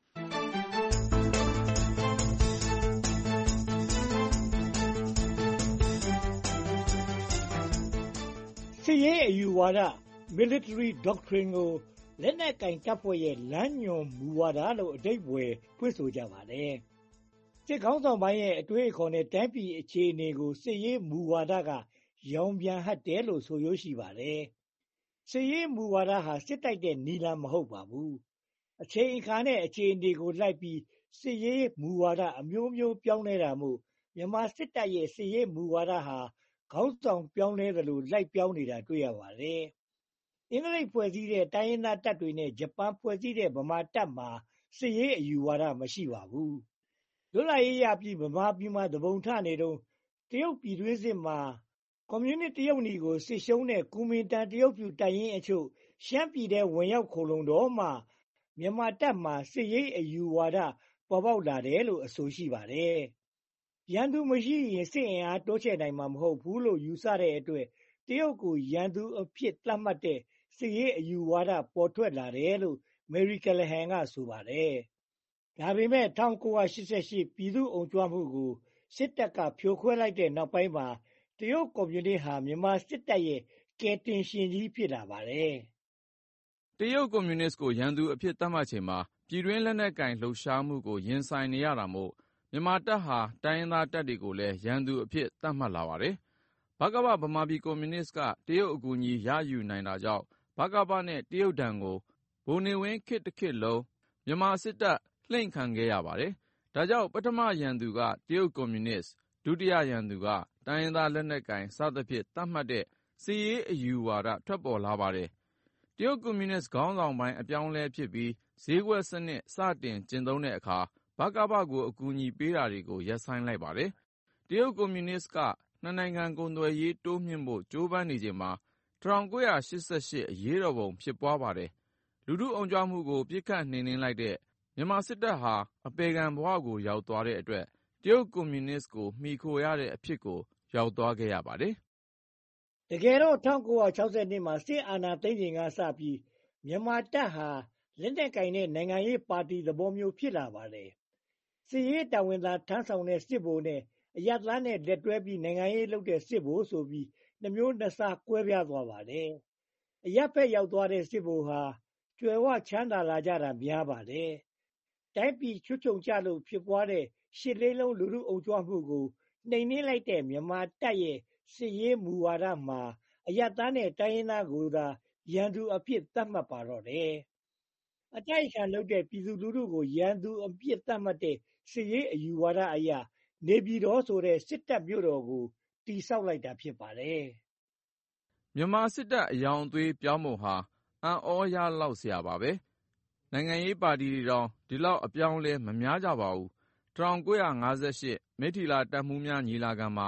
စစ်ရေးအယူဝါဒ military doctrine ကိုလက်နက်ကင်တပ်ဖွဲ့ရဲ့လမ်းညွှန်မူဝါဒလို့အဓိပ္ပာယ်ဖွင့်ဆိုကြပါတယ်။စစ်ခေါင်းဆောင်ပိုင်းရဲ့အတွေးအခေါ်နဲ့တိုင်းပြည်အခြေအနေကိုစစ်ရေးမူဝါဒကရောင်ပြန်ဟပ်တယ်လို့ဆိုရရှိပါတယ်။စစ်ရေးမူဝါဒဟာစစ်တိုက်တဲ့နီလန်မဟုတ်ပါဘူး။အချိန်အခါနဲ့အခြေအနေကိုလိုက်ပြီးစစ်ရေးမူဝါဒအမျိုးမျိုးပြောင်းလဲတာမို့မြန်မာစစ်တပ်ရဲ့စစ်ရေးမူဝါဒဟာခေါင်းဆောင်ပြောင်းလဲသလိုလိုက်ပြောင်းနေတာတွေ့ရပါတယ်။အင်္ဂလိပ်ဖွဲ့စည်းတဲ့တိုင်းရင်းသားတပ်တွေနဲ့ဂျပန်ဖွဲ့စည်းတဲ့ဗမာတပ်မှာစစ်ရေးအယူဝါဒမရှိပါဘူး။လွတ်လပ်ရေးရပြီးဗမာပြည်မှာသဘုံထနေတော့တရုတ်ပြည်တွင်းစစ်မှာကွန်မြူနစ်တရုတ်နီကိုစစ်ရှုံးတဲ့ကူမင်တန်တရုတ်ပြူတပ်ရင်းအချို့ရှမ်းပြည်ထဲဝင်ရောက်ခိုလုံတော့မှမြန်မာတပ်မှာစစ်ရေးအယူဝါဒပေါ်ပေါက်လာတယ်လို့အဆိုရှိပါတယ်။ရန်သူမရှိရင်စစ်အင်အားတိုးချဲ့နိုင်မှာမဟုတ်ဘူးလို့ယူဆတဲ့အတွက်တရုတ်ကိုရန်သူအဖြစ်သတ်မှတ်တဲ့စစ်ရေးအယူဝါဒပေါ်ထွက်လာတယ်လို့မေရီကလဟန်ကဆိုပါတယ်။ဒါပေမဲ့one nine eight eightပြည်သူ့အုံကြွမှုကိုစစ်တပ်ကဖြိုခွဲလိုက်တဲ့နောက်ပိုင်းမှာတရုတ်ကွန်မြူနစ်ဟာမြန်မာစစ်တပ်ရဲ့ကယ်တင်ရှင်ကြီးဖြစ်လာပါတယ်။တရုတ်ကွန်မြူနစ်ကိုရန်သူအဖြစ်သတ်မှတ်ချိန်မှာပြည်တွင်းလက်နက်ကင်လှုပ်ရှားမှုကိုရင်ဆိုင်နေရတာမို့မြန်မာတပ်ဟာတိုင်းရင်းသားတပ်တွေကိုလည်းရန်သူအဖြစ်သတ်မှတ်လာပါတယ်။ဗကပဗမာပြည်ကွန်မြူနစ်ကတရုတ်အကူအညီရယူနိုင်တာကြောင့်ဗကပနဲ့တရုတ်ဒဏ်ကိုဗိုလ်နေဝင်းခေတ်တစ်ခေတ်လုံးမြန်မာစစ်တပ်လှိမ့်ခံခဲ့ရပါတယ်။ဒါကြောင့်ပထမရန်သူကတရုတ်ကွန်မြူနစ်ဒုတိယရန်သူကတိုင်းရင်းသားလက်နက်ကင်စသဖြင့်သတ်မှတ်တဲ့စစ်ရေးအယူဝါဒထွက်ပေါ်လာပါတယ်။တရုတ်ကွန်မြူနစ်ခေါင်းဆောင်ပိုင်းအပြောင်းအလဲဖြစ်ပြီးဈေးကွက်စနစ်စတင်ကျင့်သုံးတဲ့အခါဗကပကိုအကူအညီပေးတာတွေကိုရပ်ဆိုင်းလိုက်ပါတယ်။တရုတ်ကွန်မြူနစ်ကနှစ်နိုင်ငံကုန်သွယ်ရေးတိုးမြှင့်ဖို့ကြိုးပမ်းနေချိန်မှာnineteen eighty-eightအရေးတော်ပုံဖြစ်ပွားပါတယ်။လူထုအုံကြွမှုကိုပြစ်ခတ်နှိမ်နင်းလိုက်တဲ့မြန်မာစစ်တပ်ဟာအပယ်ခံဘဝကိုရောက်သွားတဲ့အတွက်တရုတ်ကွန်မြူနစ်ကိုမှီခိုရတဲ့အဖြစ်ကိုရောက်သွားခဲ့ရပါတယ်။တကယ်တော့nineteen sixty-twoမှာစစ်အာဏာသိမ်းချိန်ကစပြီးမြန်မာတပ်ဟာလက်နက်ကင်တဲ့နိုင်ငံရေးပါတီသဘောမျိုးဖြစ်လာပါတယ်။စစ်ရေးတာဝန်သာထမ်းဆောင်တဲ့စစ်ဗိုလ်နဲ့အရပ်သားနဲ့လက်တွဲပြီးနိုင်ငံရေးလုပ်တဲ့စစ်ဗိုလ်ဆိုပြီးနှမျိုးနှစ်စားကွဲပြားသွားပါတယ်။အရပ်ဖက်ရောက်သွားတဲ့စစ်ဗိုလ်ဟာကြွယ်ဝချမ်းသာလာကြတာများပါတယ်။တိုင်းပြည်ချွတ်ချုံကျလို့ဖြစ်ပွားတဲ့ရှစ်လေးလုံးလူထုအုံကြွမှုကိုနှိမ်နင်းလိုက်တဲ့မြန်မာတပ်ရဲ့စစ်ရေးမူဝါဒမှာအရပ်သားနဲ့တိုင်းရင်းသားကိုသာရန်သူအဖြစ်သတ်မှတ်ပါတော့တယ်။အတိုက်အခံလုပ်တဲ့ပြည်သူလူထုကိုရန်သူအဖြစ်သတ်မှတ်တဲ့စစ်ရေးအယူဝါဒအရနေပြည်တော်ဆိုတဲ့စစ်တပ်မြို့တော်ကိုတည်ဆောက်လိုက်တာဖြစ်ပါတယ်။မြန်မာစစ်တပ်အယောင်အသွေးပြောင်းပုံဟာအံ့ဩရလောက်စရာပါပဲ။နိုင်ငံရေးပါတီတွေတောင်ဒီလောက်အပြောင်းအလဲမများကြပါဘူး။nineteen fifty-eightမိထ္ထီလာတပ်မှူးများညီလာခံမှာ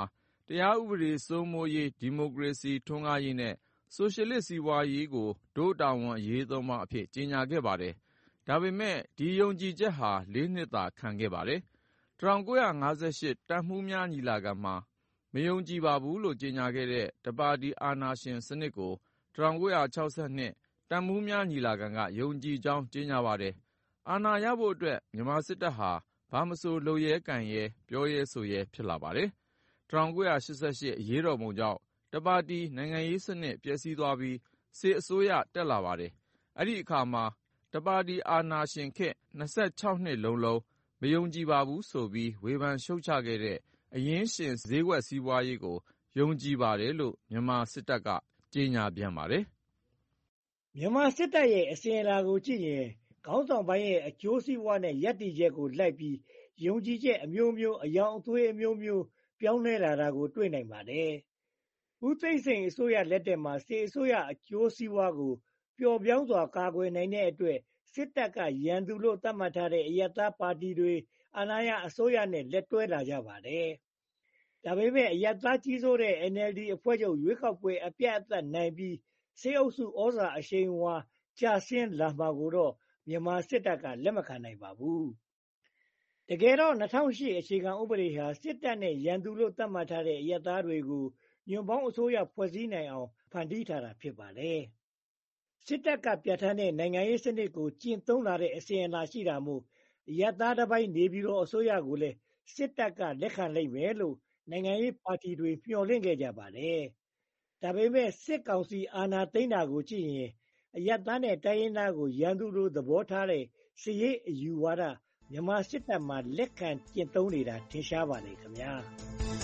တရားဥပဒေစိုးမိုးရေးဒီမိုကရေစီထွန်းကားရေးနဲ့ဆိုရှယ်လစ်စီးပွားရေးကိုဒို့တာဝန်အရေးသုံးပါးအဖြစ်ကြေညာခဲ့ပါတယ်။ဒါပေမဲ့ဒီယုံကြည်ချက်ဟာလေးနှစ်သာခံခဲ့ပါတယ်။၁၉၅၈တပ်မှူးများညီလာခံမှာမယုံကြည်ပါဘူးလို့ကြေညာခဲ့တဲ့တပါတီအာဏာရှင်စနစ်ကို၁၉၆၂တပ်မှူးများညီလာခံကယုံကြည်ကြောင်းကြေညာပါတယ်။အာဏာရဖို့အတွက်မြန်မာစစ်တပ်ဟာဘာမဆိုလုပ်ရဲကိုင်ရဲပြောရဲဆိုရဲဖြစ်လာပါတယ်။၁၉၈၈အရေးတော်ပုံကြောင့်တပါတီနိုင်ငံရေးစနစ်ပျက်စီးသွားပြီးစစ်အစိုးရတက်လာပါတယ်။အဲ့ဒီအခါမှာတပါတီအာဏာရှင်ခေတ်၂၆နှစ်လုံးလုံးမယုံကြည်ပါဘူးဆိုပြီးဝေဖန်ရှုတ်ချခဲ့တဲ့အရင်းရှင်ဈေးကွက်စီးပွားရေးကိုယုံကြည်ပါတယ်လို့မြန်မာစစ်တပ်ကကြေညာပြန်ပါတယ်။မြန်မာစစ်တပ်ရဲ့အစဉ်အလာကိုကြည့်ရင်ခေါင်းဆောင်ပိုင်းရဲ့အကျိုးစီးပွားနဲ့ယက်တီချက်ကိုလိုက်ပြီးယုံကြည်ချက်အမျိုးမျိုးအယောင်အသွေးအမျိုးမျိုးပြောင်းလဲလာတာကိုတွေ့နိုင်ပါတယ်။ဦးသိန်းစိန်အစိုးရလက်ထက်မှာစစ်အစိုးရအကျိုးစီးပွားကိုပျော်ပြောင်းစွာကာကွယ်နိုင်တဲ့အတွက်စစ်တပ်ကရန်သူလို့သတ်မှတ်ထားတဲ့အရပ်သားပါတီတွေအာဏာရအစိုးရနဲ့လက်တွဲလာကြပါတယ်။ဒါပေမဲ့အရပ်သားကြီးစိုးတဲ့ N L D အဖွဲ့ချုပ်ရွေးကောက်ပွဲအပြတ်အသတ်နိုင်ပြီးစစ်အုပ်စုဩဇာအရှိန်အဝါကျဆင်းလာမှာကိုတော့မြန်မာစစ်တပ်ကလက်မခံနိုင်ပါဘူး။တကယ်တော့၂၀၀၈အခြေခံဥပဒေဟာစစ်တပ်နဲ့ရန်သူလို့သတ်မှတ်ထားတဲ့အရပ်သားတွေကိုညွန့်ပေါင်းအစိုးရဖွဲ့စည်းနိုင်အောင်ဖန်တီးထားတာဖြစ်ပါတယ်။စစ်တပ်ကပြဋ္ဌာန်းတဲ့နိုင်ငံရေးစနစ်ကိုကျင့်သုံးလာတဲ့အစဉ်အလာရှိတာမို့အရပ်သားတစ်ပိုင်းနေပြည်တော်အစိုးရကိုလည်းစစ်တပ်ကလက်ခံလိမ့်မယ်လို့နိုင်ငံရေးပါတီတွေမျှော်လင့်ခဲ့ကြပါတယ်။ဒါပေမဲ့စစ်ကောင်စီအာဏာသိမ်းတာကိုကြည့်ရင်အရပ်သားနဲ့တိုင်းရင်းသားကိုရန်သူလိုသဘောထားတဲ့စစ်ရေးအယူဝါဒမြန်မာစစ်တပ်မှာလက်ခံကျင့်သုံးနေတာထင်ရှားပါတယ်ခင်ဗျာ။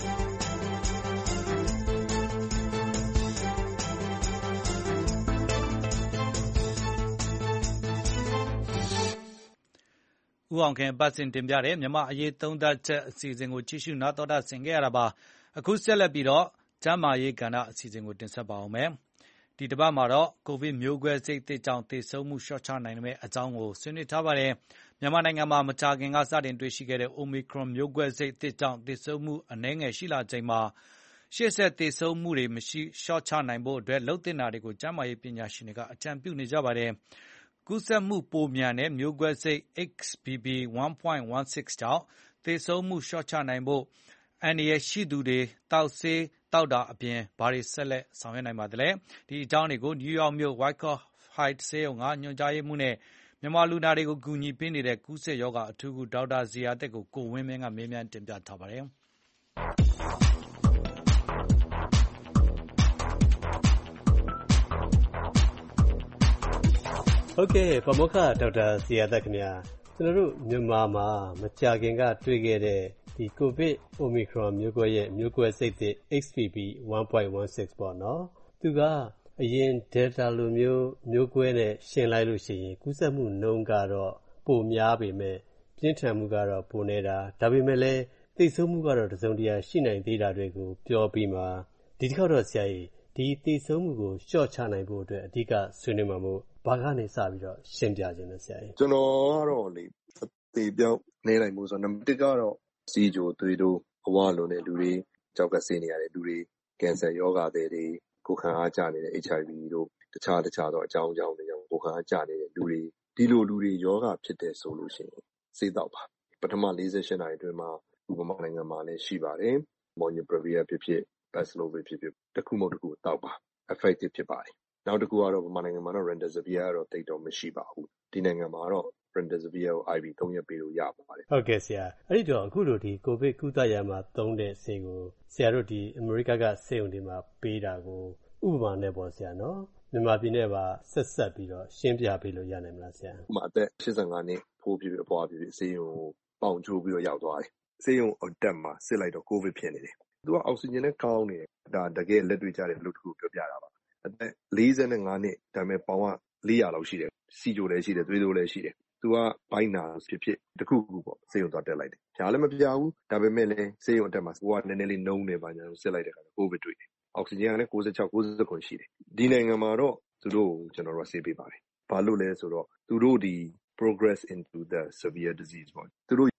ဦးအောင်ခင်ပတ်စင်တင်ပြတဲ့မြန်မာအရေးသုံးသပ်ချက်အစီအစဉ်ကိုကြည့်ရှုနားတော်တာဆင်ခဲ့ရတာပါအခုဆက်လက်ပြီးတော့ကျမ်းမာရေးကဏ္ဍအစီအစဉ်ကိုတင်ဆက်ပါအောင်မယ်ဒီတစ်ပတ်မှာတော့ကိုဗစ်မျိုးကွဲစိတ်သစ်ကြောင့်သေဆုံးမှုလျှော့ချနိုင်တဲ့အကြောင်းကိုဆွေးနွေးထားပါတယ်မြန်မာနိုင်ငံမှာမကြာခင်ကစတင်တွေ့ရှိခဲ့တဲ့ Omicron မျိုးကွဲစိတ်သစ်ကြောင့်သေဆုံးမှုအနည်းငယ်ရှိလာချိန်မှာရှေ့ဆက်သေဆုံးမှုတွေမရှိလျှော့ချနိုင်ဖို့အတွက်လှုပ်တင်တာတွေကိုကျန်းမာရေးပညာရှင်တွေကအကြံပြုနေကြပါတယ်ကူးစက်မှုပိုမြန်တဲ့မျိုးကွဲစိတ် X B B one point one six ကြောင့်သေဆုံးမှုလျှော့ချနိုင်ဖို့အန္တရာယ်ရှိသူတွေတောက်ဆေးတောက်တာအပြင်ဘာတွေဆက်လက်ဆောင်ရွက်နိုင်ပါသလဲဒီအကြောင်းတွေကိုနယူးယောက်မြို့ Wyckoff Heights ဆေးရုံကညွှန်ကြားရေးမှူးနဲ့မြန်မာလူနာတွေကိုကူညီပေးနေတဲ့ကူးစက်ရောဂါအထူးကုဒေါက်တာဇေယျာသက်ကိုကိုဝင်းမင်းကမေးမြန်းတင်ပြထားပါတယ်ဟုတ်ကဲ့ပါမောက္ခဒေါက်တာဇေယျာသက်ခင်ဗျာကျွန်တော်တို့မြန်မာမှာမကြာခင်ကတွေ့ခဲ့တဲ့ဒီကိုဗစ် Omicron မျိုးကွဲရဲ့မျိုးကွဲစိတ်သစ် X B B one point one six ပေါ့နော်သူကအရင် Delta လိုမျိုးမျိုးကွဲနဲ့ရှင်းလိုက်လို့ရှိရင်ကူးစက်မှုနှုန်းကတော့ပိုများပေမဲ့ပြင်းထန်မှုကတော့ပိုနေတာဒါပေမဲ့လည်းသိဆုံးမှုကတော့တစုံတရာရှိနိုင်သေးတာတွေကိုပြောပြီးမှဒီတစ်ခါတော့ဆရာကြီးဒီသိဆုံးမှုကိုလျှော့ချနိုင်ဖို့အတွက်အဓိကဆွေးနွေးမှာမို့ဘာကနေစပြီးတော့ရှင်းပြခြင်းလဲဆရာကြီးကျွန်တော်ကတော့လေသေပြောင်းနေနိုင်မှုဆိုတော့နံပါတ်ကတော့စီဂျိုသွေးတိုးအဝလွန်တဲ့လူတွေကြောက်ကဆေးနေရတဲ့လူတွေကင်ဆာယောဂါတွေကိုခံအားကျနေတဲ့ H I V တို့တခြားတခြားသောအကြောင်းအကြောင်းတွေကြောင့်ကိုခံအားကျနေတဲ့လူတွေဒီလိုလူတွေယောဂါဖြစ်တဲ့ဆိုလို့ရှိရင်ဆေးတောက်ပါပထမ၄၈နာရီအတွင်းမှာဥပမာနိုင်ငံမှာလည်းရှိပါတယ်မော်နီပရဗီယာဖြစ်ဖြစ် Paxlovid ဖြစ်ဖြစ်တစ်ခုမဟုတ်တစ်ခုတောက်ပါ effective ဖြစ်ပါတယ်နောက်တစ်ခုကတော့မြန်မာနိုင်ငံမှာတော့ Remdesivir ကတော့တိတ်တော့မရှိပါဘူးဒီနိုင်ငံမှာတော့ Remdesivir ကို I V သုံးရက်ပေးလို့ရပါတယ်ဟုတ်ကဲ့ဆရာအဲ့ဒီတော့အခုလိုဒီကိုဗစ်ကုသရမှာသုံးတဲ့ဆေးကိုဆရာတို့ဒီအမေရိကကဆေးရုံတွေမှာပေးတာကိုဥပမာနဲ့ပေါ့ဆရာနော်မြန်မာပြည်နဲ့ပါဆက်ဆက်ပြီးတော့ရှင်းပြပေးလို့ရနိုင်မလားဆရာဥပမာအသက်၈၅နှစ်ဖိုးပြပြအပွားပြပြဆေးရုံကိုပေါင်ချိုးပြီးတော့ရောက်သွားတယ်ဆေးရုံအတက်မှာစစ်လိုက်တော့ကိုဗစ်ဖြစ်နေတယ်သူကအောက်ဆီဂျင်နဲ့ကောင်းနေတယ်ဒါတကယ်လက်တွေ့ကြတယ်လို့တခုပြောပြတာပါအသက်၄၅နှစ်ဒါပေမဲ့ပေါင်က၄ရာလောက်ရှိတယ်စီဂျိုလည်းရှိတယ်သွေးတိုးလည်းရှိတယ်သူကဘိုင်းနာဖြစ်ဖြစ်တခုခုပေါ့ဆေးရုံသွားတက်လိုက်တယ်။ဖြာလည်းမပြဘူးဒါပေမဲ့လည်းဆေးရုံအတက်မှာကိုကနည်းနည်းလေးနှုံးနေပါညာစစ်လိုက်တဲ့အခါကိုဗစ်တွေ့တယ်။အောက်ဆီဂျင်ကလည်း၉၆ ၉၇ရှိတယ်။ဒီနိုင်ငံမှာတော့သူတို့ကျွန်တော်တို့ဆေးပေးပါတယ်။ဘာလို့လဲဆိုတော့သူတို့ဒီ progress into the severe disease ပေါ့သူတို့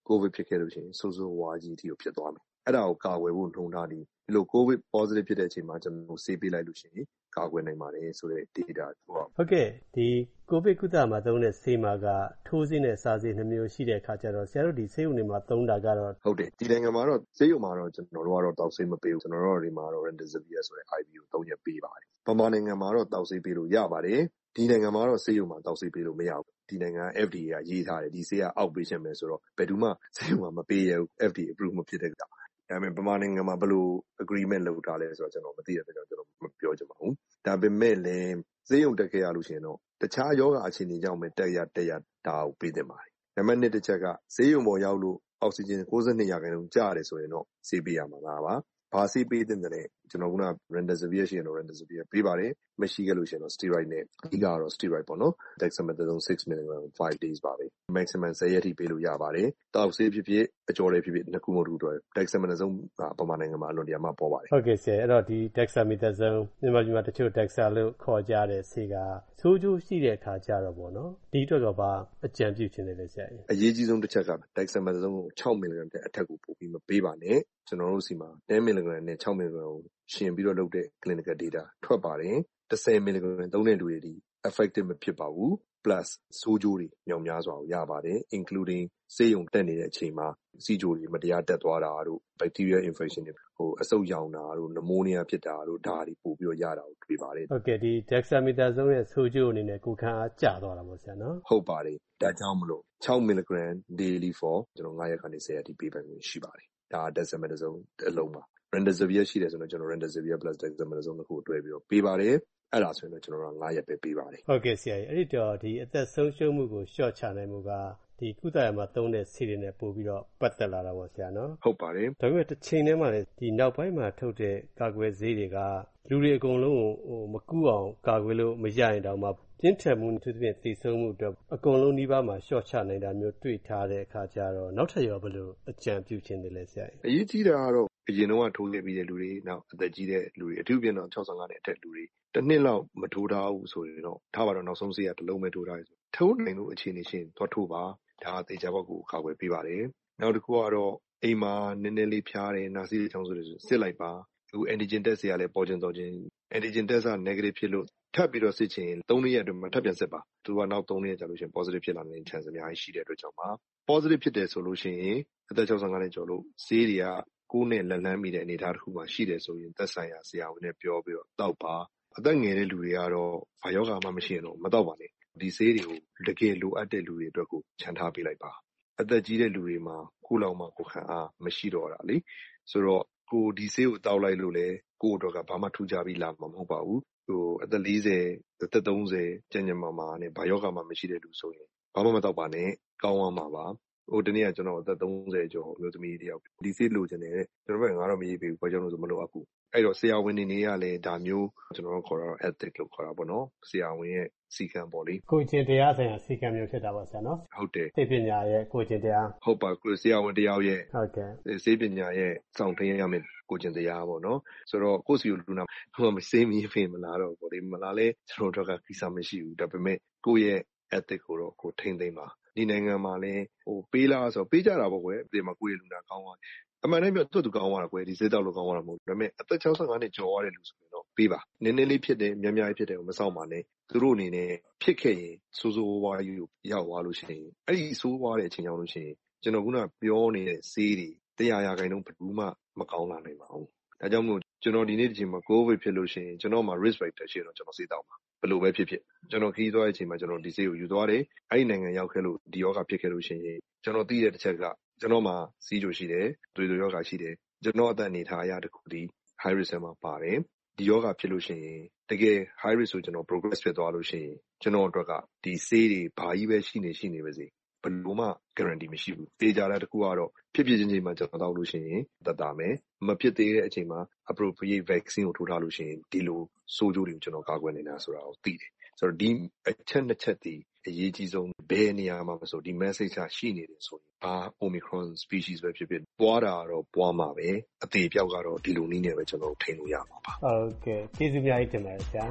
ကိုဗစ်ဖြစ်ခဲ့လို့ရှိရင်ဆိုးဆိုးဝါးကြီးအထိကိုဖြစ်သွားမယ်အဲ့ဒါကိုကာကွယ်ဖို့နှုံထားပြီးဒီလိုကိုဗစ် positive ဖြစ်တဲ့အချိန်မှာကျွန်တော်ဆေးပေးလိုက်လို့ရှိရင်ကာကွယ်နိုင်ပါတယ်ဆိုတဲ့ data ပေါ့ဟုတ်ကဲ့ဒီကိုဗစ်ကုသမှာသုံးတဲ့ဆေးမှာကထိုးဆေးနဲ့စားဆေးနှစ်မျိုးရှိတဲ့အခါကျတော့ဆရာတို့ဒီဆေးရုံတွေမှာသုံးတာကတော့ဟုတ်တယ်ဒီနိုင်ငံမှာတော့ဆေးရုံမှာတော့ကျွန်တော်တို့ကတော့တောက်ဆေးမပေးဘူးကျွန်တော်တို့ဒီမှာတော့ Remdesivir ဆိုတဲ့ I V ကိုသုံးရက်ပေးပါတယ်ဗမာနိုင်ငံမှာတော့တောက်ဆေးပေးလို့ရပါတယ်ဒီနိုင်ငံမှာတော့ဆေးရုံမှာတောက်ဆေးပေးလို့မရဘူးဒီနိုင်ငံ F D A ကရေးထားတယ်ဒီဆေးက outpatient ပဲဆိုတော့ဘယ်သူမှဆေးရုံမှာမပေးရဘူး F D A approve မဖြစ်တဲ့ကောင်ဒါပေမဲ့ဗမာနိုင်ငံမှာဘယ်လို agreement လုပ်ထားလဲဆိုတော့ကျွန်တော်မသိတဲ့အတွက်ကျွန်တော်မပြောချင်ပါဘူးဒါပေမဲ့လည်းဆေးရုံတက်ခဲ့ရလို့ရှိရင်တော့တခြားယောဂအခြေအနေကြောင့်ပဲတက်ရတက်ရဒါကိုပေးသင့်ပါတယ်နံပါတ်နှစ်တစ်ချက်ကဆေးရုံပေါ်ရောက်လို့အောက်ဆီဂျင်၉၂ရာခိုင်နှုန်းကျရတယ်ဆိုရင်တော့ဆေးပေးရမှာလားပါဘာဆေးပေးသင့်တယ်လဲကျွန်တော်က Remdesivir ရှိရင်တော့ Remdesivir ပေးပါတယ်မရှိခဲ့လို့ရှိရင်တော့ steroid နဲ့အဓိကတော့ steroid ပေါ့နော် dexamethasone six milligrams five days ပါပဲ maximum tenရက်ထိပေးလို့ရပါတယ်တောက်ဆေးဖြစ်ဖြစ်အကျော်လေးဖြစ်ဖြစ်နှစ်ခုမှတူတော့ dexamethasone ကပမာနိုင်ငံမှာအလွန်တရာမှပေါ်ပါတယ်ဟုတ်ကဲ့ဆရာအဲ့တော့ဒီ dexamethasone မြန်မာပြည်မှာတချို့ dexa လို့ခေါ်ကြတဲ့ဆေးကဆိုးကျိုးရှိတဲ့အခါကျတော့ပေါ့နော်ဒီအတွက်ကဘာအကြံပြုချင်တယ်လဲဆရာအရေးကြီးဆုံးတစ်ချက်က dexamethasone ကိုsix milligrams တဲ့အထက်ကိုပို့ပြီးမပေးပါနဲ့ကျွန်တော်တို့စီမှာten milligrams နဲ့six milligrams ကိုရှင်ပြီးတော့လုပ်တဲ့ clinical data ထွက်ပါတယ်ten milligrams သုံးတဲ့လူတွေဒီ effective မဖြစ်ပါဘူး plus ဆိုးကျိုးတွေမြောက်များစွာကိုရပါတယ် including ဆေးရုံတက်နေတဲ့အချိန်မှာစီဂျိုတွေမတရားတက်သွားတာတို့ bacterial infection တွေဟိုအဆုတ်ရောင်တာတို့ pneumonia ဖြစ်တာတို့ဒါတွေပို့ပြီးတော့ရတာကိုတွေ့ပါတယ်ဟုတ်ကဲ့ဒီ dexamethasone ရဲ့ဆိုးကျိုးအနေနဲ့ကိုခံအားကျသွားတာပေါ့ဆရာနော်ဟုတ်ပါတယ်ဒါကြောင့်မလို့six milligrams daily for ကျွန်တော်nineရက်ကနေtenရက်ထိပေးပိုင်ခွင့်ရှိပါတယ်ဒါ dexamethasone အလုံးပါ Remdesivir ရှိတယ်ဆိုတော့ကျွန်တော် Remdesivir plus dexamethasone ကိုတွဲပြီးတော့ပေးပါတယ်အဲ့ဒါဆိုရင်တော့ကျွန်တော်တို့nineရက်ပဲပေးပါတယ်ဟုတ်ကဲ့ဆရာကြီးအဲ့ဒီတော့ဒီအသက်ဆုံးရှုံးမှုကိုလျှော့ချနိုင်မှုကဒီကုသရာမှာသုံးတဲ့ဆေးတွေနဲ့ပို့ပြီးတော့ပတ်သက်လာတာပေါ့ဆရာနော်ဟုတ်ပါတယ်ဒါပေမဲ့တစ်ချိန်တည်းမှာလည်းဒီနောက်ပိုင်းမှာထုတ်တဲ့ကာကွယ်ဆေးတွေကလူတွေအကုန်လုံးကိုဟိုမကူအောင်ကာကွယ်လို့မရရင်တောင်မှပြင်းထန်မှုသူသဖြင့်သိဆုံးမှုအတွက်အကုန်လုံးနှီးပါးမှာလျှော့ချနိုင်တာမျိုးတွေ့ထားတဲ့အခါကျတော့နောက်ထပ်ရောဘယ်လိုအကြံပြုခြင်းတွေလဲဆရာအရေးကြီးတာကတော့အရင်တော့ထိုးခဲ့ပြီးတဲ့လူတွေနောက်အသက်ကြီးတဲ့လူတွေအထူးပြန်တော့sixty-fiveနဲ့အထက်လူတွေတစ်နှစ်လောက်မထိုးထားဘူးဆိုရင်တော့ထားပါတော့နောက်ဆုံးဆေးကတစ်လုံးပဲထိုးထားရဆိုထိုးနိုင်လို့အခြေအနေရှင်သွားထိုးပါဒါအသေးချာဘောက်ကိုကာကွယ်ပေးပါတယ်နောက်တစ်ခုကတော့အိမ်မှာနည်းနည်းလေးဖျားတယ်နှာစေးချောင်းဆိုလို့စစ်လိုက်ပါအခု antigen test တွေကလည်းပေါ်ကျင်တော့ချင်း antigen test က negative ဖြစ်လို့ထပ်ပြီးတော့စစ်ချင်threeရက်အတွင်းမှာထပ်ပြန်စစ်ပါသူကနောက်threeရက်ကြာလို့ရှိရင် positive ဖြစ်လာနိုင်တဲ့ chance အများကြီးရှိတဲ့အတွက်ကြောင့်ပါ positive ဖြစ်တယ်ဆိုလို့ရှိရင်အသက်sixty-fiveနဲ့ကျော်လို့ဆေးတွေကကိုယ်နဲ့လက်လန်းမိတဲ့အနေအထားတစ်ခုမှရှိတယ်ဆိုရင်သက်ဆိုင်ရာဆရာဝန်နဲ့ပြောပြီးတော့တောက်ပါအသက်ငယ်တဲ့လူတွေကတော့ဘာယောဂမှမရှိရင်တော့မတောက်ပါနဲ့ဒီဆေးတွေကိုတကယ်လိုအပ်တဲ့လူတွေအတွက်ကိုခြံထားပေးလိုက်ပါအသက်ကြီးတဲ့လူတွေမှာကိုယ်လောက်မှကိုယ်ခံအားမရှိတော့တာလေဆိုတော့ကိုဒီဆေးကိုတောက်လိုက်လို့လေကိုယ့်အတွက်ကဘာမှထူးခြားပြီးလာမှာမဟုတ်ပါဘူးဟိုအသက်fortyအသက်thirtyကျန်ကျန်မာမာနဲ့ဘာယောဂမှမရှိတဲ့လူဆိုရင်ဘာမှမတောက်ပါနဲ့ကောင်းအောင်ပါပါဟိုတနေ့ကကျွန်တော်အသက်thirtyကျော်အမျိုးသမီးတယောက်ဒီဆေးလိုချင်တယ်ကျွန်တော်ဘက်ငါတော့မရေးပေးဘူးဘာကြောင့်လဲဆိုမလိုအပ်ဘူးအဲ့တော့ဆရာဝန်တွေနေရလဲဒါမျိုးကျွန်တော်တို့ခေါ်တာတော့ ethic လို့ခေါ်တာပေါ့နော်ဆရာဝန်ရဲ့စီကံပေါ့လေကိုကျင်တရားဆိုင်ရာစီကံမျိုးဖြစ်တာပေါ့ဆရာနော်ဟုတ်တယ်သိပညာရဲ့ကိုကျင်တရားဟုတ်ပါကိုဆရာဝန်တယောက်ရဲ့ဟုတ်ကဲ့စေပညာရဲ့စောင့်ထိန်ရမယ်ကိုကျင်တရားပေါ့နော်ဆိုတော့ကိုစီကိုလူနာဟိုမစေးမီးဖေးမလားတော့ပေါ့လေမလားလဲကျွန်တော်တို့ကကိစ္စမရှိဘူးဒါပေမဲ့ကိုရဲ့ ethic ကိုတော့ကိုထိန်သိမ်းပါဒီနိုင်ငံမှာလည်းဟိုပေးလားဆိုပေးကြတာပေါ့ကွယ်ဒီမှာကိုရဲ့လူနာကောင်းသွားအမှန်တမ်းပြောသူ့သူကောင်းသွားတာကွယ်ဒီစေးတောက်လို့ကောင်းသွားတာမဟုတ်ဘူးဒါပေမဲ့အသက်sixty-fiveနဲ့ကျော်သွားတဲ့လူဆိုရင်တော့ပေးပါနည်းနည်းလေးဖြစ်တယ်များများလေးဖြစ်တယ်ကိုမဆောင်ပါနဲ့သူတို့အနေနဲ့ဖြစ်ခဲ့ရင်စိုးစိုးဝါးယူရောက်သွားလို့ရှိရင်အဲ့ဒီစိုးဝါးတဲ့အချိန်ရောက်လို့ရှိရင်ကျွန်တော်ခုနပြောနေတဲ့ဆေးတွေone hundredရာခိုင်နှုန်းဘယ်သူမှမကောင်းလာနိုင်ပါဘူးဒါကြောင့်မို့ကျွန်တော်ဒီနေ့ဒီချိန်မှာ COVID ဖြစ်လို့ရှိရင်ကျွန်တော်မှာ risk factor ရှိတော့ကျွန်တော်ဆေးတောက်ပါဘယ်လိုပဲဖြစ်ဖြစ်ကျွန်တော်ခီးသွားတဲ့အချိန်မှာကျွန်တော်ဒီဆေးကိုယူသွားတယ်အဲ့ဒီနိုင်ငံရောက်ခဲ့လို့ဒီယောဂဖြစ်ခဲ့လို့ရှိရင်ကျွန်တော်သိတဲ့တစ်ချက်ကကျွန်တော်မှာစီးကြိုရှိတယ်သွေးကြိုယောဂရှိတယ်ကျွန်တော်အသက်အနေထားအရာတစ်ခုဒီ high risk မှာပါတယ်ဒီယောဂဖြစ်လို့ရှိရင်တကယ် high risk ဆိုကျွန်တော် progress ဖြစ်သွားလို့ရှိရင်ကျွန်တော်အတွက်ကဒီဆေးတွေဘာကြီးပဲရှိနေရှိနေပါစေဘယ်လိုမှ guarantee မရှိဘူးတေးကြတာတခုကတော့ဖြစ်ဖြစ်ချင်းချင်းမှာကျွန်တော်တောက်လို့ရှိရင်သက်သာမယ်မဖြစ်သေးတဲ့အချိန်မှာ appropriate vaccine ကိုထိုးထားလို့ရှိရင်ဒီလိုဆိုးကျိုးတွေကိုကျွန်တော်ကာကွယ်နေတာဆိုတာကိုသိတယ်ဆိုတော့ဒီအချက်နှစ်ချက်ဒီအရေးကြီးဆုံးဘယ်နေရာမှာမဆိုဒီ message ရှိနေတယ်ဆိုရင်ဘာ Omicron species ပဲဖြစ်ဖြစ်ပွားတာတော့ပွားမှာပဲအသေးပြောက်ကတော့ဒီလိုနည်းနဲ့ပဲကျွန်တော်ထိန်းလို့ရမှာပါဟုတ်ကဲ့ကျေးဇူးများကြီးတင်ပါတယ်ဆရာ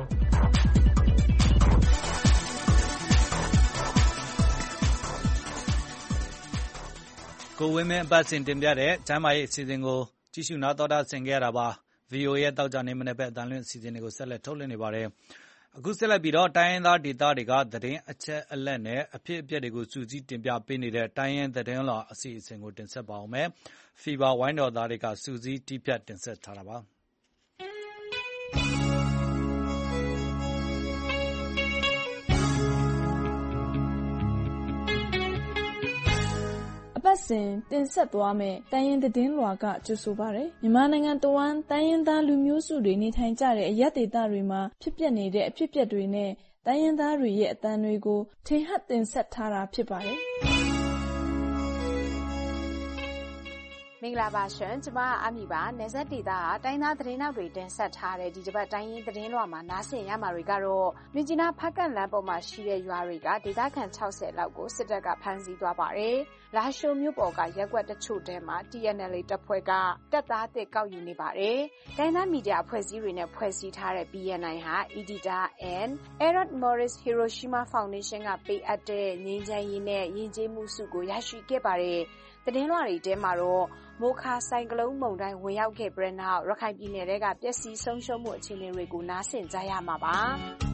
ကိုဝင်းမင်းအပတ်စဉ်တင်ပြတဲ့ကျမ်းမာရေးအစီအစဉ်ကိုကြည့်ရှုနားတော်တာဆင်ခဲ့ရတာပါ ဗွီအိုအေ ရဲ့တောက်ကြနေမနေ့ပဲအတန်လွင့်အစီအစဉ်တွေကိုဆက်လက်ထုတ်လွှင့်နေပါတယ်အခုဆက်လက်ပြီးတော့တိုင်းရင်းသားဒေသတွေကသတင်းအချက်အလက်နဲ့အဖြစ်အပျက်တွေကိုစူးစီးတင်ပြပေးနေတဲ့တိုင်းရင်းသတင်းလွှာအစီအစဉ်ကိုတင်ဆက်ပါအောင်မယ်ဖီဘာဝိုင်းတော်သားတွေကစူးစီးတီးဖြတ်တင်ဆက်ထားတာပါအပတ်စဉ်တင်ဆက်သွားမယ့်တိုင်းရင်းသတင်းလွှာကကြိုဆိုပါရယ်မြန်မာနိုင်ငံတဝန်းတိုင်းရင်းသားလူမျိုးစုတွေနေထိုင်ကြတဲ့အရပ်ဒေသတွေမှာဖြစ်ပျက်နေတဲ့အဖြစ်အပျက်တွေနဲ့တိုင်းရင်းသားတွေရဲ့အသံတွေကိုထင်ဟပ်တင်ဆက်ထားတာဖြစ်ပါတယ်မင်္ဂလာပါရှင်ကျမအမီပါနယ်စပ်ဒေသကတိုင်းသားသတင်းနောက်တွေတင်ဆက်ထားတဲ့ဒီတစ်ပတ်တိုင်းရင်းသတင်းလွှာမှာနားဆင်ရမှာတွေကတော့မြင်းကြီးနားဖက်ကန့်လမ်းပေါ်မှာရှိတဲ့ရွာတွေကဒေသခံ၆၀လောက်ကိုစစ်တပ်ကဖမ်းဆီးသွားပါတယ်လာရှိုးမြို့ပေါ်ကရက်ကွက်တချို့တဲမှာ T N L A တပ်ဖွဲ့ကတပ်သားအသစ်ကောက်ယူနေပါတယ်တိုင်းသားမီဒီယာအဖွဲ့အစည်းတွေနဲ့ဖွဲ့စည်းထားတဲ့ B N I ဟာ Editor and Errol Morris Hiroshima Foundation ကပေးအပ်တဲ့ငြိမ်းချမ်းရေးနဲ့ယဉ်ကျေးမှုဆုကိုရရှိခဲ့ပါတယ်သတင်းလွှာတွေထဲမှာတော့မိုခါဆိုင်ကလုန်းမုန်တိုင်းဝင်ရောက်ခဲ့ပြီးနောက်ရခိုင်ပြည်နယ်ကပျက်စီးဆုံးရှုံးမှုအခြေအနေတွေကိုနားဆင်ကြရမှာပါ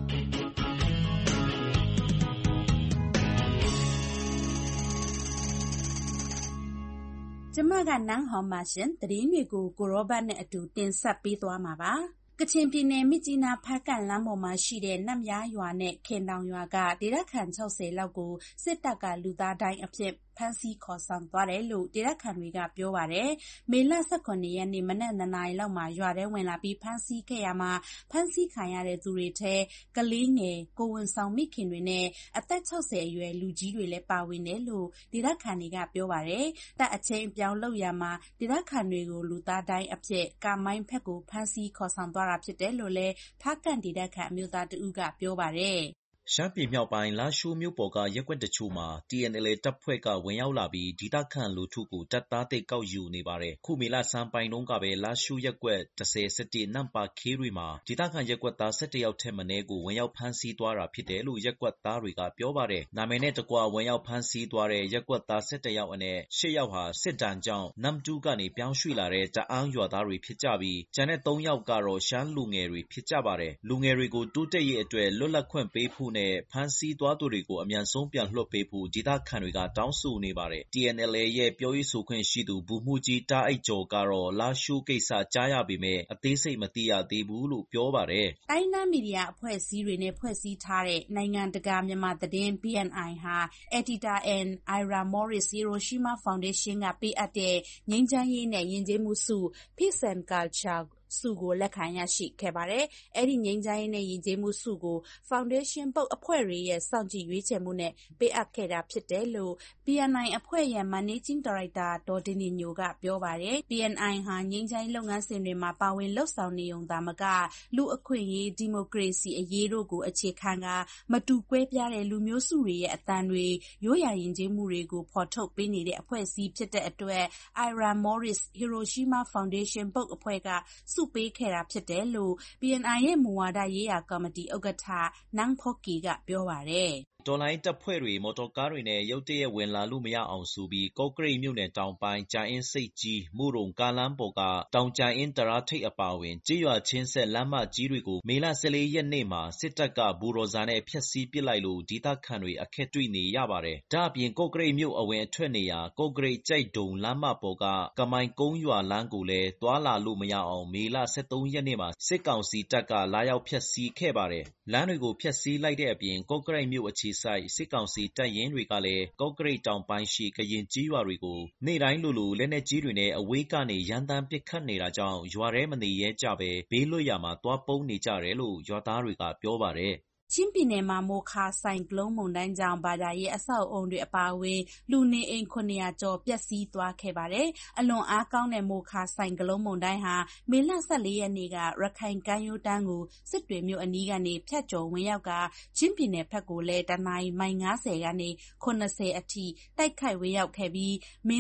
ကျမကနန်းဟောင်ပါရှင်သတင်းတွေကိုကိုရောဘတ်နဲ့အတူတင်ဆက်ပေးသွားမှာပါကချင်ပြည်နယ်မြစ်ကြီးနားဖက်ကန့်လမ်းပေါ်မှာရှိတဲ့နတ်မြားရွာနဲ့ခင်တောင်ရွာကဒေသခံ၆၀လောက်ကိုစစ်တပ်ကလူသားတိုင်းအဖြစ်ဖမ်းဆီးခေါ်ဆောင်သွားတယ်လို့ဒေသခံတွေကပြောပါတယ်။မေလ၁၇ရက်နေ့မနက်၂နာရီလောက်မှာရွာထဲဝင်လာပြီးဖမ်းဆီးခဲ့ရမှာဖမ်းဆီးခံရတဲ့သူတွေထဲကလေးငယ်ကိုဝန်ဆောင်မိခင်တွေနဲ့အသက်၆၀အရွယ်လူကြီးတွေလည်းပါဝင်တယ်လို့ဒေသခံတွေကပြောပါတယ်။တပ်အချင်းအပြောင်းလုပ်ရမှာဒေသခံတွေကိုလူသားတိုင်းအဖြစ်ကာမိုင်းဖက်ကိုဖမ်းဆီးခေါ်ဆောင်သွားတာဖြစ်တယ်လို့လည်းဖားကန့်ဒေသခံအမျိုးသားတဦးကပြောပါတယ်။ရှမ်းပြည်မြောက်ပိုင်းလာရှိုးမြို့ပေါ်ကရက်ကွက်တချို့မှာ T N L A တပ်ဖွဲ့ကဝင်ရောက်လာပြီးဒေသခံလူထုကိုတပ်သားသစ်ကောက်ယူနေပါတယ်။ခုမေလဆန်းပိုင်းတုန်းကပဲလာရှိုးရက်ကွက်၁၀ ၁၁နန့်ပါခေးတွေမှာဒေသခံရက်ကွက်သား၁၁ယောက်ထက်မနည်းကိုဝင်ရောက်ဖမ်းဆီးသွားတာဖြစ်တယ်လို့ရက်ကွက်သားတွေကပြောပါတယ်။နာမည်နဲ့တကွဝင်ရောက်ဖမ်းဆီးသွားတဲ့ရက်ကွက်သား၁၁ယောက်အနက်၈ယောက်ဟာစစ်တမ်းကြောင့်နမ်တူးကနေပြောင်းရွှေ့လာတဲ့တအာင်းရွာသားတွေဖြစ်ကြပြီးကျန်တဲ့၃ယောက်ကတော့ရှမ်းလူငယ်တွေဖြစ်ကြပါတယ်။လူငယ်တွေကိုတိုးတက်ရေးအတွက်လွတ်လပ်ခွင့်ပေးဖို့နဲ့ဖမ်းဆီးသွားသူတွေကိုအမြန်ဆုံးပြန်လွှတ်ပေးဖို့ဒေသခံတွေကတောင်းဆိုနေပါတယ်။ T N L A ရဲ့ပြောရေးဆိုခွင့်ရှိသူဗိုလ်မှူးကြီးတားအိတ်ကျော်ကတော့လာရှိုးကိစ္စကြားရပေမဲ့အသေးစိတ်မသိရသေးဘူးလို့ပြောပါတယ်။တိုင်းသားမီဒီယာအဖွဲ့အစည်းတွေနဲ့ဖွဲ့စည်းထားတဲ့နိုင်ငံတကာမြန်မာသတင်း B N I ဟာ Editor and Ira Morris Hiroshima Foundation ကပေးအပ်တဲ့ငြိမ်းချမ်းရေးနဲ့ယဉ်ကျေးမှုဆု Peace and Cultureဆုကိုလက်ခံရရှိခဲ့ပါတယ်။အဲ့ဒီငြိမ်းချမ်းရေးနဲ့ယဉ်ကျေးမှုဆုကို Foundation ပုတ်အဖွဲ့တွေရဲ့စောင့်ကြည့်ရွေးချယ်မှုနဲ့ပေးအပ်ခဲ့တာဖြစ်တယ်လို့ B N I အဖွဲ့ရဲ့ Managing Director ဒေါ်တင်နေညိုကပြောပါတယ်။ B N I ဟာငြိမ်းချမ်းရေးလုပ်ငန်းစဉ်တွေမှာပါဝင်လှုပ်ဆောင်နေုံသာမကလူအခွင့်အရေးဒီမိုကရေစီအရေးတို့ကိုအခြေခံကမတူကွဲပြားတဲ့လူမျိုးစုတွေရဲ့အသံတွေရိုးရာယဉ်ကျေးမှုတွေကိုဖော်ထုတ်ပေးနေတဲ့အဖွဲ့အစည်းဖြစ်တဲ့အတွက် Ira Morris Hiroshima Foundation ပုတ်အဖွဲ့ကစုပေးခဲ့တာဖြစ်တယ်လို့ B N I ရဲ့မူဝါဒရေးရာကော်မတီဥက္ကဋ္ဌနန်းဖော့ကီကပြောပါတယ်။တော်လိုင်းတပ်ဖွဲ့တွေမော်တော်ကားတွေနဲ့ရုတ်တရက်ဝင်လာလို့မရအောင်ဆိုပြီးကော့ကရိတ်မြို့နယ်တောင်ပိုင်းကြာအင်းစိတ်ကြီးမူရုံကားလမ်းပေါ်ကတောင်ကြာအင်းတရာထိပ်အပါဝင်ကြေးရွာချင်းဆက်လမ်းမကြီးတွေကိုမေလ၁၄ရက်နေ့မှာစစ်တပ်ကဘူရော်ဇာနဲ့ဖျက်ဆီးပစ်လိုက်လို့ဒေသခံတွေအခက်တွေ့နေရပါတယ်။ဒါအပြင်ကော့ကရိတ်မြို့အဝင်အထွက်နေရာကော့ကရိတ်ကြိုက်ဒုံလမ်းမပေါ်ကကမိုင်ကုန်းရွာလမ်းကိုလည်းတွာလာလို့မရအောင်မေလ၁၃ရက်နေ့မှာစစ်ကောင်စီတပ်ကလာရောက်ဖျက်ဆီးခဲ့ပါတယ်။လမ်းတွေကိုဖျက်ဆီးလိုက်တဲ့အပြင်ကော့ကရိတ်မြို့အခြေစိုက်စစ်ကောင်စီတပ်ရင်းတွေကလည်းကော့ကရိတ်တောင်ပိုင်းရှိကရင်ကြီးရွာတွေကိုနေ့တိုင်းလိုလိုလက်နက်ကြီးတွေနဲ့အဝေးကနေရန်တမ်းပစ်ခတ်နေတာကြောင့်ရွာထဲမနေရဲကြပဲဘေးလွတ်ရာမှာတွားပုန်းနေကြတယ်လို့ရွာသားတွေကပြောပါတယ်။ချင်းပြည်နယ်မှာမိုခါဆိုင်ကလုန်းမုန်တိုင်းကြောင့်ဘာသာရေးအဆောက်အုံတွေအပါအဝင်လူနေအိမ်ခုနှစ်ရာကျော်ပျက်စီးသွားခဲ့ပါတယ်။အလွန်အားကောင်းတဲ့မိုခါဆိုင်ကလုန်းမုန်တိုင်းဟာမေလ၁၄ရက်နေ့ကရခိုင်ကမ်းရိုးတန်းကိုစစ်တွေမြို့အနီးကနေဖြတ်ကျော်ဝင်ရောက်ကချင်းပြည်နယ်ဘက်ကိုလည်းတနာရီမိုင်၅၀ကနေ၇၀အထိတိုက်ခိုက်ဝင်ရောက်ခဲ့ပြီးမင်းတပ်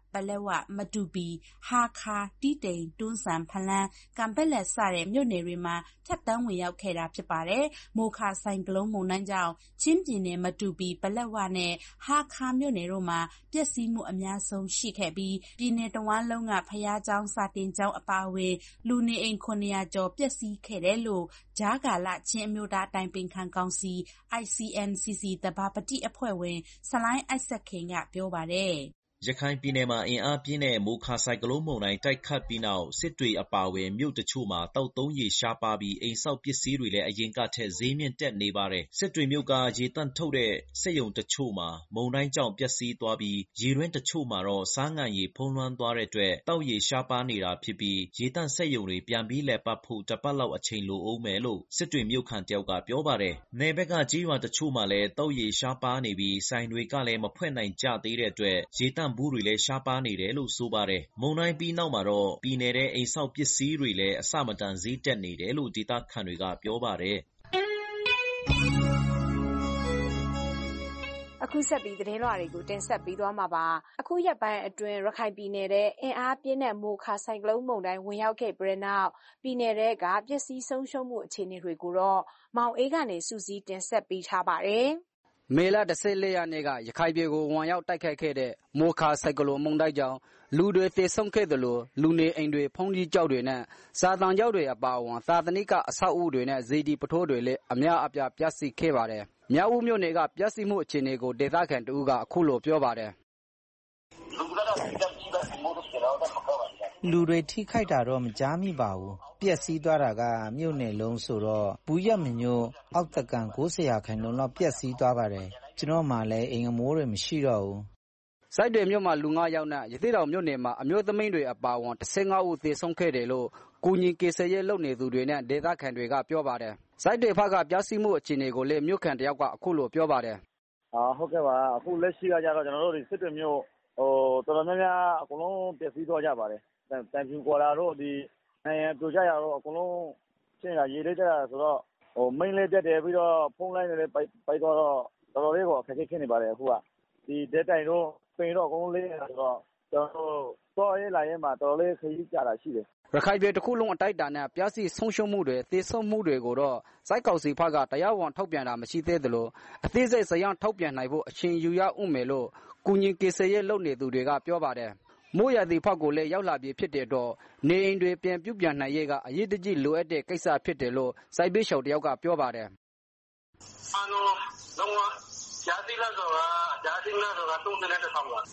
ပလက်ဝမတူပီဟာခါတီးတိန်တွန်းဆန်ဖလန်းကံပက်လက်စတဲ့မြို့နယ်တွေမှာထပ်တန်းဝင်ရောက်ခဲ့တာဖြစ်ပါတယ်။မိုခါဆိုင်ကလုန်းမုန်တိုင်းကြောင့်ချင်းပြည်နယ်မတူပီပလက်ဝနဲ့ဟာခါမြို့နယ်တို့မှာပျက်စီးမှုအများဆုံးရှိခဲ့ပြီးပြည်နယ်တဝန်းလုံးကဖျားကျောင်းစာတင်ကျောင်းအပါအဝင်လူနေအိမ်ခုနှစ်ရာကျော်ပျက်စီးခဲ့တယ်လို့ဂျာကာလချင်းအမျိုးသားတိုင်ပင်ခံကောင်စီ I C N C C တဘာပတိအဖွဲ့ဝင်ဆလိုင်းအိုက်ဆက်ခင်ကပြောပါတယ်ရခိုင်ပြည်နယ်မှာအင်အားပြင်းတဲ့မိုခါဆိုင်ကလုန်းမုန်တိုင်းတိုက်ခတ်ပြီးနောက်စစ်တွေအပါအဝင်မြို့တချို့မှာတောက်သုံးရေရှားပါပြီးအိမ်ဆောက်ပစ္စည်းတွေလည်းအရင်ကထက်ဈေးမြင့်တက်နေပါတယ်။စစ်တွေမြို့ကရေတန့်ထုတ်တဲ့စက်ရုံတချို့မှာမုန်တိုင်းကြောင့်ပျက်စီးသွားပြီးရေတွင်းတချို့မှာတော့စားငံရေဖုံးလွှမ်းသွားတဲ့အတွက်တောက်ရေရှားပါနေတာဖြစ်ပြီးရေတန့်စက်ရုံတွေပြန်ပြီးလည်ပတ်ဖို့တစ်ပတ်လောက်အချိန်လိုအောင်မယ်လို့စစ်တွေမြို့ခံတယောက်ကပြောပါတယ်။နယ်ဘက်ကကြေးရွာတချို့မှာလည်းတောက်ရေရှားပါနေပြီးဆိုင်တွေကလည်းမဖွင့်နိုင်ကြသေးတဲ့အတွက်ရေတန့်ဘူးတွေလည်းရှားပါနေတယ်လို့ဆိုပါတယ်။မုန်တိုင်းပြီးနောက်မှာတော့ပြည်နယ်တဲ့အိမ်ဆောက်ပစ္စည်းတွေလည်းအဆမတန်ဈေးတက်နေတယ်လို့ဒေသခံတွေကပြောပါတယ်အခုဆက်ပြီးသတင်းလွှာတွေကိုတင်ဆက်ပေးသွားမှာပါအခုရက်ပိုင်းအတွင်းရခိုင်ပြည်နယ်တဲ့အင်အားပြင်းတဲ့မိုခါဆိုင်ကလုန်းမုန်တိုင်းဝင်ရောက်ခဲ့ပြီးနောက်ပြည်နယ်ကပျက်စီးဆုံးရှုံးမှုအခြေအနေတွေကိုတော့မောင်အေးကနေစူးစီးတင်ဆက်ပေးထားပါတယ်မေလတဆယ်လေးရက်နေ့ကရခိုင်ပြည်ကိုဝင်ရောက်တိုက်ခတ်ခဲ့တဲ့မိုခါဆိုင်ကလုန်းမုန်တိုင်းကြောင့်လူတွေသေဆုံးခဲ့သလိုလူနေအိမ်တွေဖုံးကြီးကျောက်တွေနဲ့စာတန်ကျောက်တွေအပါအဝင်သာသနိကအဆောက်အဦတွေနဲ့ဇေဒီပထိုးတွေလည်းအများအပြားပျက်စီးခဲ့ပါတယ်။မြောက်ဦးမြို့နယ်ကပျက်စီးမှုအခြေအနေကိုဒေသခံတဦးကအခုလိုပြောပါတယ်လူတွေထိခိုက်တာတော့မကြားမိပါဘူးပျက်စီးသွားတာကမြို့နယ်လုံးဆိုတော့ဘူးရမညိုအောက်တကန်၉၀ရာခိုင်နှုန်းလောက်ပျက်စီးသွားပါတယ်ကျွန်တော်မှလည်းအိမ်အမိုးတွေမရှိတော့ဘူးစိုက်တွေမြို့မှာလူငါးယောက်နဲ့ရသေ့တောင်မြို့နယ်မှာအမျိုးသမီးတွေအပါအဝင်၁၅ဦးသေဆုံးခဲ့တယ်လို့ကူညီကေဆယ်ရေးလုပ်နေသူတွေနဲ့ဒေသခံတွေကပြောပါတယ်စိုက်တွေဖက်ကပျက်စီးမှုအခြေအနေကိုလည်းမြို့ခံတယောက်ကအခုလိုပြောပါတယ်အာဟုတ်ကဲ့ပါအခုလက်ရှိကကြတော့ကျွန်တော်တို့ဒီစစ်တွေမြို့ဟိုတော်တော်များများအကုန်လုံးပျက်စီးသွားကြပါတယ်တန်ဖြူကွာလာတော့ဒီနိုင်ငံပြိုကျရတော့အကုန်လုံးရှင်းရရေးလေးတက်ရဆိုတော့ဟိုမိန်းလေးတက်တယ်ပြီးတော့ဖုန်းလိုင်းတွေလည်းပိုက်သွားတော့တော်တော်လေးကိုအခက်အခဲဖြစ်နေပါတယ်အခုကဒီဒေတိုင်တော့ပင်တော့အကုန်လုံးလေးရဆိုတော့ကျွန်တော်တော့ရေးလာရင်မှာတော်တော်လေးခရီးကြတာရှိတယ်ရခိုင်ပြည်တစ်ခုလုံးအတိုက်အတာနဲ့ပျက်စီးဆုံးရှုံးမှုတွေသေဆုံးမှုတွေကိုတော့စိုက်ကောက်စီဖက်ကတရားဝင်ထုတ်ပြန်တာမရှိသေးသလိုအသေးစိတ်စရန်ထုတ်ပြန်နိုင်ဖို့အချိန်ယူရဦးမယ်လို့ကူညီကေဆယ်ရေးလုပ်နေသူတွေကပြောပါတယ်မိုးရသည့်ဖက်ကိုလည်းရောက်လာပြီးဖြစ်တဲ့တော့နေအိမ်တွေပြန်ပြုပြန်နိုင်ရေးကအရေးတကြီးလိုအပ်တဲ့ကိစ္စဖြစ်တယ်လို့စိုက်ပေးရှောက်တယောက်ကပြောပါတယ်အားလုံးလုံးဝဂျာတိလာဆိုတာဂျာတိလာဆိုတာသုံးတဲ့ဆောင်ပါ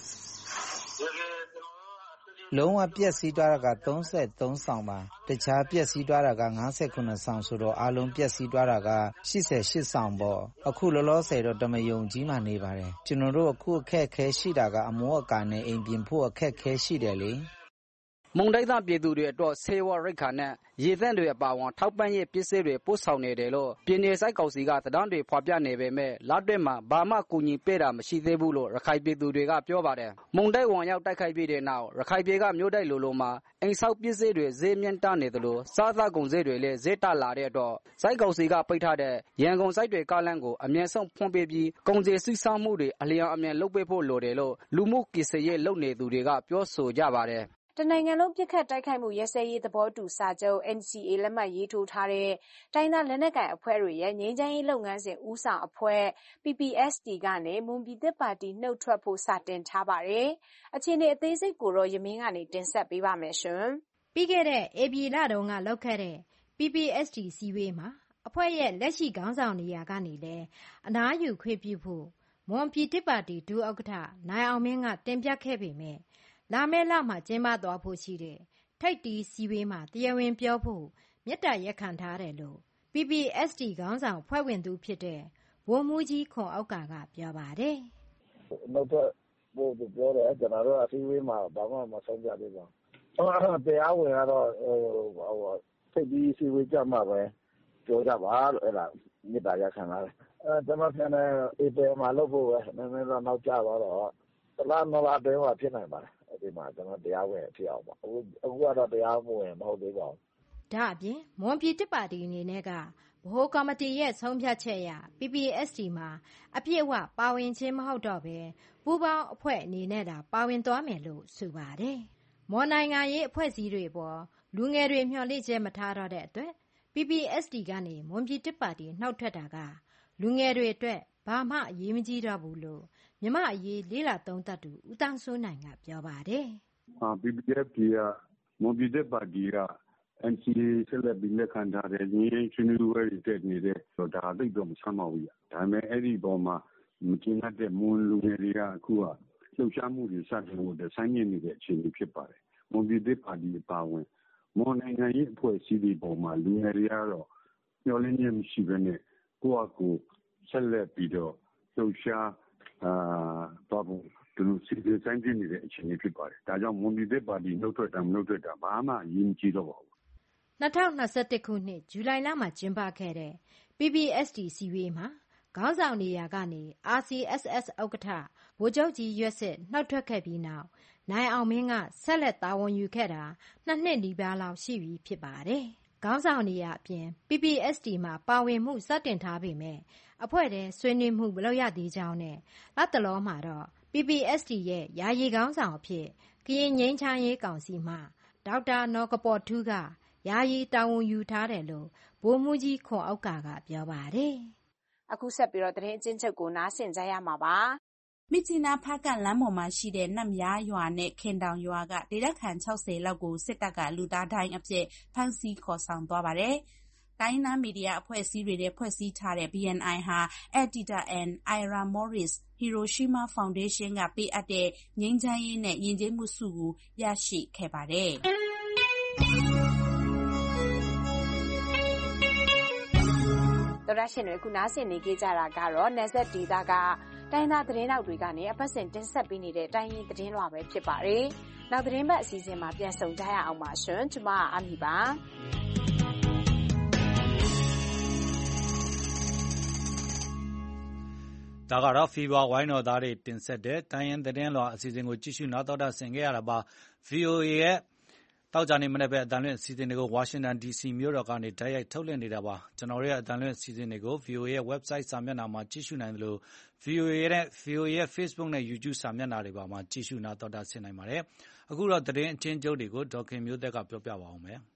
လုံးဝပျက်စီးသွားတာကသုံးဆယ်သုံးဆောင်ပါတခြားပျက်စီးသွားတာက၅ဆယ်ခုနှစ်ဆောင်ဆိုတော့အလုံးပျက်စီးသွားတာက၈ဆယ်ရှစ်ဆောင်ပေါ့အခုလောလောဆယ်တော့တမယုံကြီးမှနေပါတယ်ကျွန်တော်တို့အခုအခက်ခဲရှိတာကအမိုးအကာနဲ့အိမ်ပြင်ဖို့အခက်ခဲရှိတယ်လေမုန်တိုင်းသားပြည်သူတွေအတွက်ဆေးဝါးရိက္ခာနဲ့ရေသန့်တွေအပါအဝင်ထောက်ပံ့ရေးပစ္စည်းတွေပို့ဆောင်နေတယ်လို့ပြည်내စိုက်ကောင်စီကသတင်းတွေဖော်ပြနေပေမဲ့လက်တွေ့မှာဘာမှကူညီပေးတာမရှိသေးဘူးလို့ရခိုင်ပြည်သူတွေကပြောပါတယ်မုန်တိုင်းဝင်ရောက်တိုက်ခိုက်ပြီးတဲ့နောက်ရခိုင်ပြည်ကမြို့တိုက်လိုလိုမှာအိမ်ဆောက်ပစ္စည်းတွေဈေးမြင့်တက်နေသလိုစားသောက်ကုန်ဈေးတွေလည်းဈေးတက်လာတဲ့အတွက်စိုက်ကောင်စီကပိတ်ထားတဲ့ရန်ကုန်စိုက်တွေကားလမ်းကိုအမြဲဆုံးဖွင့်ပေးပြီးကုန်စည်စီးဆင်းမှုတွေအလျော်အမြန်လုပ်ပေးဖို့လိုတယ်လို့လူမှုကိစ္စရေးလုပ်နေသူတွေကပြောဆိုကြပါတယ်တနိုင်ငံလုံးပြစ်ခတ်တိုက်ခိုက်မှုရဲစဲရေးသဘောတူစာချုပ် N C A လက်မှတ်ရေးထိုးထားတဲ့တိုင်းသားလက်နက်ကိုင်အဖွဲ့တွေရဲ့ငြိမ်းချမ်းရေးလုပ်ငန်းစဉ်ဦးဆောင်အဖွဲ့ P P S D ကနေမွန်ပြည်သစ်ပါတီနှုတ်ထွက်ဖို့စတင်ထားပါတယ်။အခြေအနေအသေးစိတ်ကိုတော့ယမင်းကနေတင်ဆက်ပေးပါမယ်ရှင်။ပြီးခဲ့တဲ့ဧပြီလတုန်းကလုပ်ခဲ့တဲ့ P P S D စည်းဝေးမှာအဖွဲ့ရဲ့လက်ရှိခေါင်းဆောင်နေရာကနေလဲအနားယူခွင့်ပြုဖို့မွန်ပြည်သစ်ပါတီဒုဥက္ကဋ္ဌနိုင်အောင်မင်းကတင်ပြခဲ့ပေမဲ့လာမယ့်လမှာကျင်းပသွားဖို့ရှိတဲ့ထိပ်တီးစည်းဝေးမှာတရားဝင်ပြောဖို့မြစ်တာရက်ခံထားတယ်လို့ P P S D ခေါင်းဆောင်ဖွဲ့ဝင်သူဖြစ်တဲ့ဝုံမှုကြီးခွန်အောက်ကကပြောပါတယ်။နောက်တော့ဘို့ပြောတယ်ကျွန်တော်တို့အစည်းအဝေးမှာဘာမှမဆုံးဖြတ်သေးပါဘူး။အဲ့တရားဝင်ကတော့ဟိုထိပ်တီးစည်းဝေးကြမှာပဲပြောကြပါလို့အဲ့ဒါမြစ်တာရက်ခံလာတယ်။အဲကျွန်တော်ပြန်တယ်အေပယ်မှာလုပ်ဖို့ပဲနည်းနည်းတော့နောက်ကျသွားတော့တလားမလားတဲမှာဖြစ်နိုင်ပါတယ်ဒီမှာကျွန်တော်တရားဝင်ဖြစ်အောင်ပါအခုအခုကတော့တရားမဝင်မဟုတ်သေးပါဘူးဒါအပြင်မွန်ပြည်တစ်ပါတီအနေနဲ့ကဗဟိုကော်မတီရဲ့ဆုံးဖြတ်ချက်အရ ပီ ပီ အက်စ် တီ မှာအပြည့်အဝပါဝင်ခြင်းမဟုတ်တော့ဘဲပူးပေါင်းအဖွဲ့အနေနဲ့သာပါဝင်သွားမယ်လို့ဆိုပါတယ်။မော်နိုင်ငံရေးအဖွဲ့အစည်းတွေပေါ်လူငယ်တွေမျှော်လင့်ချက်မထားတော့တဲ့အတွက် ပီ ပီ အက်စ် တီ ကနေမွန်ပြည်တစ်ပါတီနှုတ်ထွက်တာကလူငယ်တွေအတွက်ဘာမှအရေးမကြီးတော့ဘူးလို့မြန်မာ့အရေးလေ့လာသုံးသပ်သူဦးသန်းစိုးနိုင်ကပြောပါတယ်။ပီ ပီ အက်စ် တီ ကမွန်ပြည်တစ်ပါတီက အန် စီ အေ ဆက်လက်ပြီးလက်ခံထားတဲ့ငြိမ်းချမ်းရေးဆွေးနွေးပွဲတွေတက်နေတဲ့ဆိုတော့ဒါသိပ်တော့မဆန်းပါဘူး။ဒါပေမဲ့အဲ့ဒီပေါ်မှာမကျေနပ်တဲ့မွန်လူငယ်တွေကအခုကလှုပ်ရှားမှုတွေစတင်ဖို့ဆိုင်းညစ်နေတဲ့အခြေအနေဖြစ်ပါတယ်။မွန်ပြည်တစ်ပါတီအပါအဝင်မွန်နိုင်ငံရေးအဖွဲ့အစည်းတွေပေါ်မှာလူငယ်တွေကတော့မျှော်လင့်ချက်မရှိဘဲနဲ့ကိုယ့်အကူဆက်လက်ပြီးတော့လှုပ်ရှားအာတော့ဒီလိုစီစဉ်ဆိုင်ပြနေတဲ့အခြေအနေဖြစ်ပါတယ်။ဒါကြောင့်မွန်ပြည်တစ်ပါတီနှုတ်ထွက်တာမနှုတ်ထွက်တာဘာမှအရေးမကြီးတော့ပါဘူး။၂၀၂၁ခုနှစ်ဇူလိုင်လမှာကျင်းပခဲ့တဲ့ ပီ ပီ အက်စ် တီ စည်းဝေးမှာခေါင်းဆောင်နေရာကနေ အာ စီ အက်စ် အက်စ် ဥက္ကဋ္ဌဗိုလ်ချုပ်ကြီးရွက်ဆစ်နှုတ်ထွက်ခဲ့ပြီးနောက်နိုင်အောင်မင်းကဆက်လက်တာဝန်ယူခဲ့တာနှစ်နှစ်နီးပါးလောက်ရှိပြီဖြစ်ပါတယ်။ခေါင်းဆောင်နေရာအပြင် ပီ ပီ အက်စ် တီ မှာပါဝင်မှုစတင်ထားပေမဲ့အဖွဲ့ထဲဆွေးနွေးမှုမလုပ်ရသေးကြောင်းနဲ့လက်တလောမှာတော့ ပီ ပီ အက်စ် တီ ရဲ့ယာယီခေါင်းဆောင်အဖြစ်ကရင်ငြိမ်းချမ်းရေးကောင်စီမှဒေါက်တာနော်ကပေါ်ထူးကယာယီတာဝန်ယူထားတယ်လို့ဗိုလ်မှူးကြီးခွန်ဥက္ကာကပြောပါတယ်။အခုဆက်ပြီးတော့သတင်းအကျဉ်းချုပ်ကိုနားဆင်ကြရမှာပါ။မြစ်ကြီးနားဖားကန့်လမ်းပေါ်မှာရှိတဲ့နတ်မြားရွာနဲ့ခင်တောင်ရွာကဒေသခံ၆၀လောက်ကိုစစ်တပ်ကလူသားဒိုင်းအဖြစ်ဖမ်းဆီးခေါ်ဆောင်သွားပါတယ်။တိုင်းနားမီဒီယာအဖွဲ့အစည်းတွေနဲ့ဖွဲ့စည်းထားတဲ့ ဘီ အန် အိုင် ဟာ Editor and Ira Morris Hiroshima Foundation ကပေးအပ်တဲ့ငြိမ်းချမ်းရေးနဲ့ယဉ်ကျေးမှုဆုကိုရရှိခဲ့ပါတယ်။သောရရှင်တွေခုနားဆင်နေကြကြတာကတော့နယ်စပ်ဒေသကတိုင်းသားသတင်းတောက်တွေကနေအပတ်စဉ်တင်ဆက်ပေးနေတဲ့တိုင်းရင်းသတင်းလွှာပဲဖြစ်ပါတယ်။နောက်သတင်းပတ်အစီအစဉ်မှာပြန်ဆုံကြရအောင်ပါရှင်။ကျွန်မအာမီပါ။ဒါကတော့ဖီဘာဝိုင်းတော်သားတွေတင်ဆက်တဲ့တိုင်းရင်းသတင်းလွှာအစီအစဉ်ကိုကြည့်ရှုနားတော်တာဆင်ခဲ့ရတာပါ။ ဗွီအိုအေရဲ့တောက်ကြနေမနေ့ပဲအတန်လွင့်အစီအစဉ်တွေကိုဝါရှင်တန် ဒီ စီ မြို့တော်ကနေတိုက်ရိုက်ထုတ်လွှင့်နေတာပါကျွန်တော်တို့ရဲ့အတန်လွင့်အစီအစဉ်တွေကို ဗွီအိုအေရဲ့ website စာမျက်နှာမှာကြည့်ရှုနိုင်တယ်လို့ ဗွီအိုအေရဲ့ ဗွီအိုအေရဲ့ Facebook နဲ့ YouTube စာမျက်နှာတွေမှာကြည့်ရှုနားတော်တာဆင်နိုင်ပါတယ်အခုတော့သတင်းအချင်းချုပ်တွေကိုဒေါက်ခင်မျိုးသက်ကပြောပြပါအောင်မယ်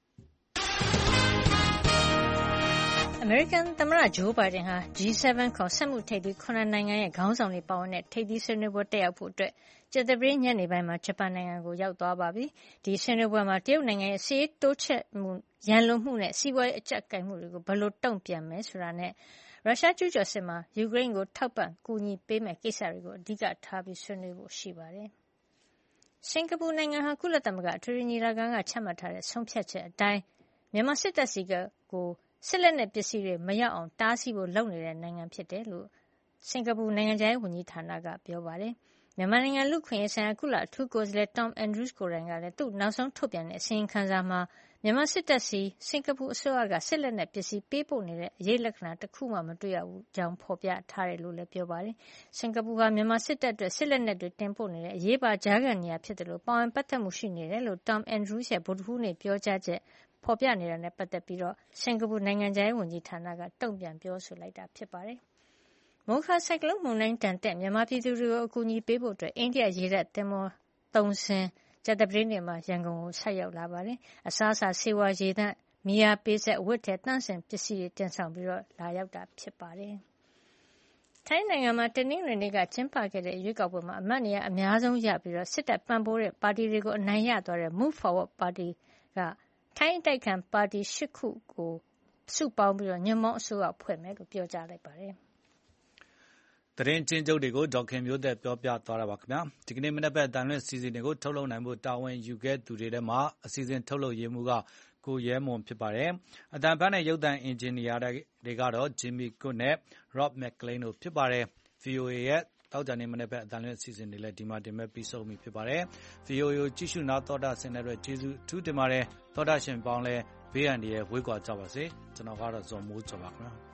အမေရိကန်သမ္မတဂျိုးဘိုင်ဒန်ဟာ ဂျီ ဆဗန် ခေါ်စက်မှုထိပ်သီးခုနှစ်နိုင်ငံရဲ့ခေါင်းဆောင်တွေပါဝင်တဲ့ထိပ်သီးဆွေးနွေးပွဲတက်ရောက်ဖို့အတွက်ကြာသပတေးညနေပိုင်းမှာဂျပန်နိုင်ငံကိုရောက်သွားပါပြီ။ဒီဆွေးနွေးပွဲမှာတရုတ်နိုင်ငံရဲ့စစ်ရေးတိုးချဲ့မှုရန်လိုမှုနဲ့စီးပွားရေးအကျပ်ကိုင်မှုတွေကိုဘယ်လိုတုံ့ပြန်မယ်ဆိုတာနဲ့ရုရှားကျူးကျော်စစ်မှာယူကရိန်းကိုထောက်ပံ့ကူညီပေးမယ့်ကိစ္စတွေကိုအဓိကထားပြီးဆွေးနွေးဖို့ရှိပါတယ်။စင်ကာပူနိုင်ငံဟာကုလသမဂ္ဂအထွေထွေညီလာခံကချမှတ်ထားတဲ့ဆုံးဖြတ်ချက်အတိုင်းမြန်မာစစ်တပ်စီကိုစစ်လက်နက်ပစ္စည်းတွေမရောက်အောင်တားဆီးဖို့လုပ်နေတဲ့နိုင်ငံဖြစ်တယ်လို့စင်ကာပူနိုင်ငံခြားရေးဝန်ကြီးဌာနကပြောပါတယ်။မြန်မာနိုင်ငံလူ့ခွင့်ရေးဆိုင်ရာကုလအထူးကိုယ်စားလှယ် Tom Andrews ကိုယ်တိုင်ကလည်းသူ့နောက်ဆုံးထုတ်ပြန်တဲ့အစီရင်ခံစာမှာမြန်မာစစ်တပ်စီစင်ကာပူအစိုးရကစစ်လက်နက်ပစ္စည်းပေးပို့နေတဲ့အရေးလက္ခဏာတစ်ခုမှမတွေ့ရဘူးကြောင်းဖော်ပြထားတယ်လို့လည်းပြောပါတယ်။စင်ကာပူဟာမြန်မာစစ်တပ်အတွက်စစ်လက်နက်တွေတင်ပို့နေတဲ့အရေးပါကြားခံနေရဖြစ်တယ်လို့ပါဝင်ပတ်သက်မှုရှိနေတယ်လို့ Tom Andrews ရဲ့ဗုဒ္ဓဟူးနေ့ပြောကြားချက်ဖော်ပြနေတာနဲ့ပတ်သက်ပြီးတော့စင်ကာပူနိုင်ငံခြားရေးဝန်ကြီးဌာနကတုံ့ပြန်ပြောဆိုလိုက်တာဖြစ်ပါတယ်။မိုခါဆိုင်ကလုန်းမုန်တိုင်းတန်တက်မြန်မာပြည်သူတွေကိုအကူအညီပေးဖို့အတွက်အိန္ဒိယရေတပ်သင်္ဘောသုံးစင်းကြာသပတေးနေ့မှာရန်ကုန်ကိုဆက်ရောက်လာပါတယ်။အစားအစာဆေးဝါးရေသန့်မီးအားပေးဆက်အဝတ်ထည်တန့်စင်ပစ္စည်းတွေတင်ဆောင်ပြီးတော့လာရောက်တာဖြစ်ပါတယ်။ထိုင်းနိုင်ငံမှာတနင်္ဂနွေနေ့ကကျင်းပခဲ့တဲ့ရွေးကောက်ပွဲမှာအမတ်နေရာအများဆုံးရပြီးတော့စစ်တပ်ပံ့ပိုးတဲ့ပါတီတွေကိုအနိုင်ရသွားတဲ့ Move Forward ပါတီကထိုင်းတိုက်ခံပါတီရှစ်ခုကိုစုပေါင်းပြီးတော့ညွန့်ပေါင်းအစိုးရဖွဲ့မယ်လို့ပြောကြားလိုက်ပါတယ်။သတင်းချင်းချုပ်တွေကိုဒေါက်ခင်မျိုးသက်ပြောပြသွားတာပါခင်ဗျာ။ဒီကနေ့မနေ့ကတန်လွင့်စီစဉ်တွေကိုထုတ်လုပ်နိုင်ဖို့တာဝန်ယူခဲ့သူတွေထဲမှာအစီအစဉ်ထုတ်လုပ်ရေးမှူးကကိုရဲမွန်ဖြစ်ပါတယ်။အတန်ဖန်နဲ့ရုပ်သံအင်ဂျင်နီယာတွေကတော့ Jimmy Cook နဲ့ Rob McLean တို့ဖြစ်ပါတယ်။ ဗွီအိုအေရဲ့တောက်ကြနေမနေ့ကအတန်လွင့်စီစဉ်တွေလည်းဒီမှာတင်မဲ့ပြီးဆုံးပြီဖြစ်ပါတယ်။ ဗွီအိုအေကိုကြည့်ရှုနာတော်တာဆင်တဲ့အတွက်ကျေးဇူးအထူးတင်ပါတယ်။သောတာရှင်ပေါင်းလည်းဘေးအန္တရာယ်ဝေးကွာကြပါစေ။ကျွန်တော်ကတော့ဇော်မိုးကျော်ပါခင်ဗျာ။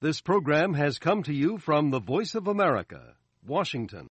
This program has come to you from the Voice of America, Washington.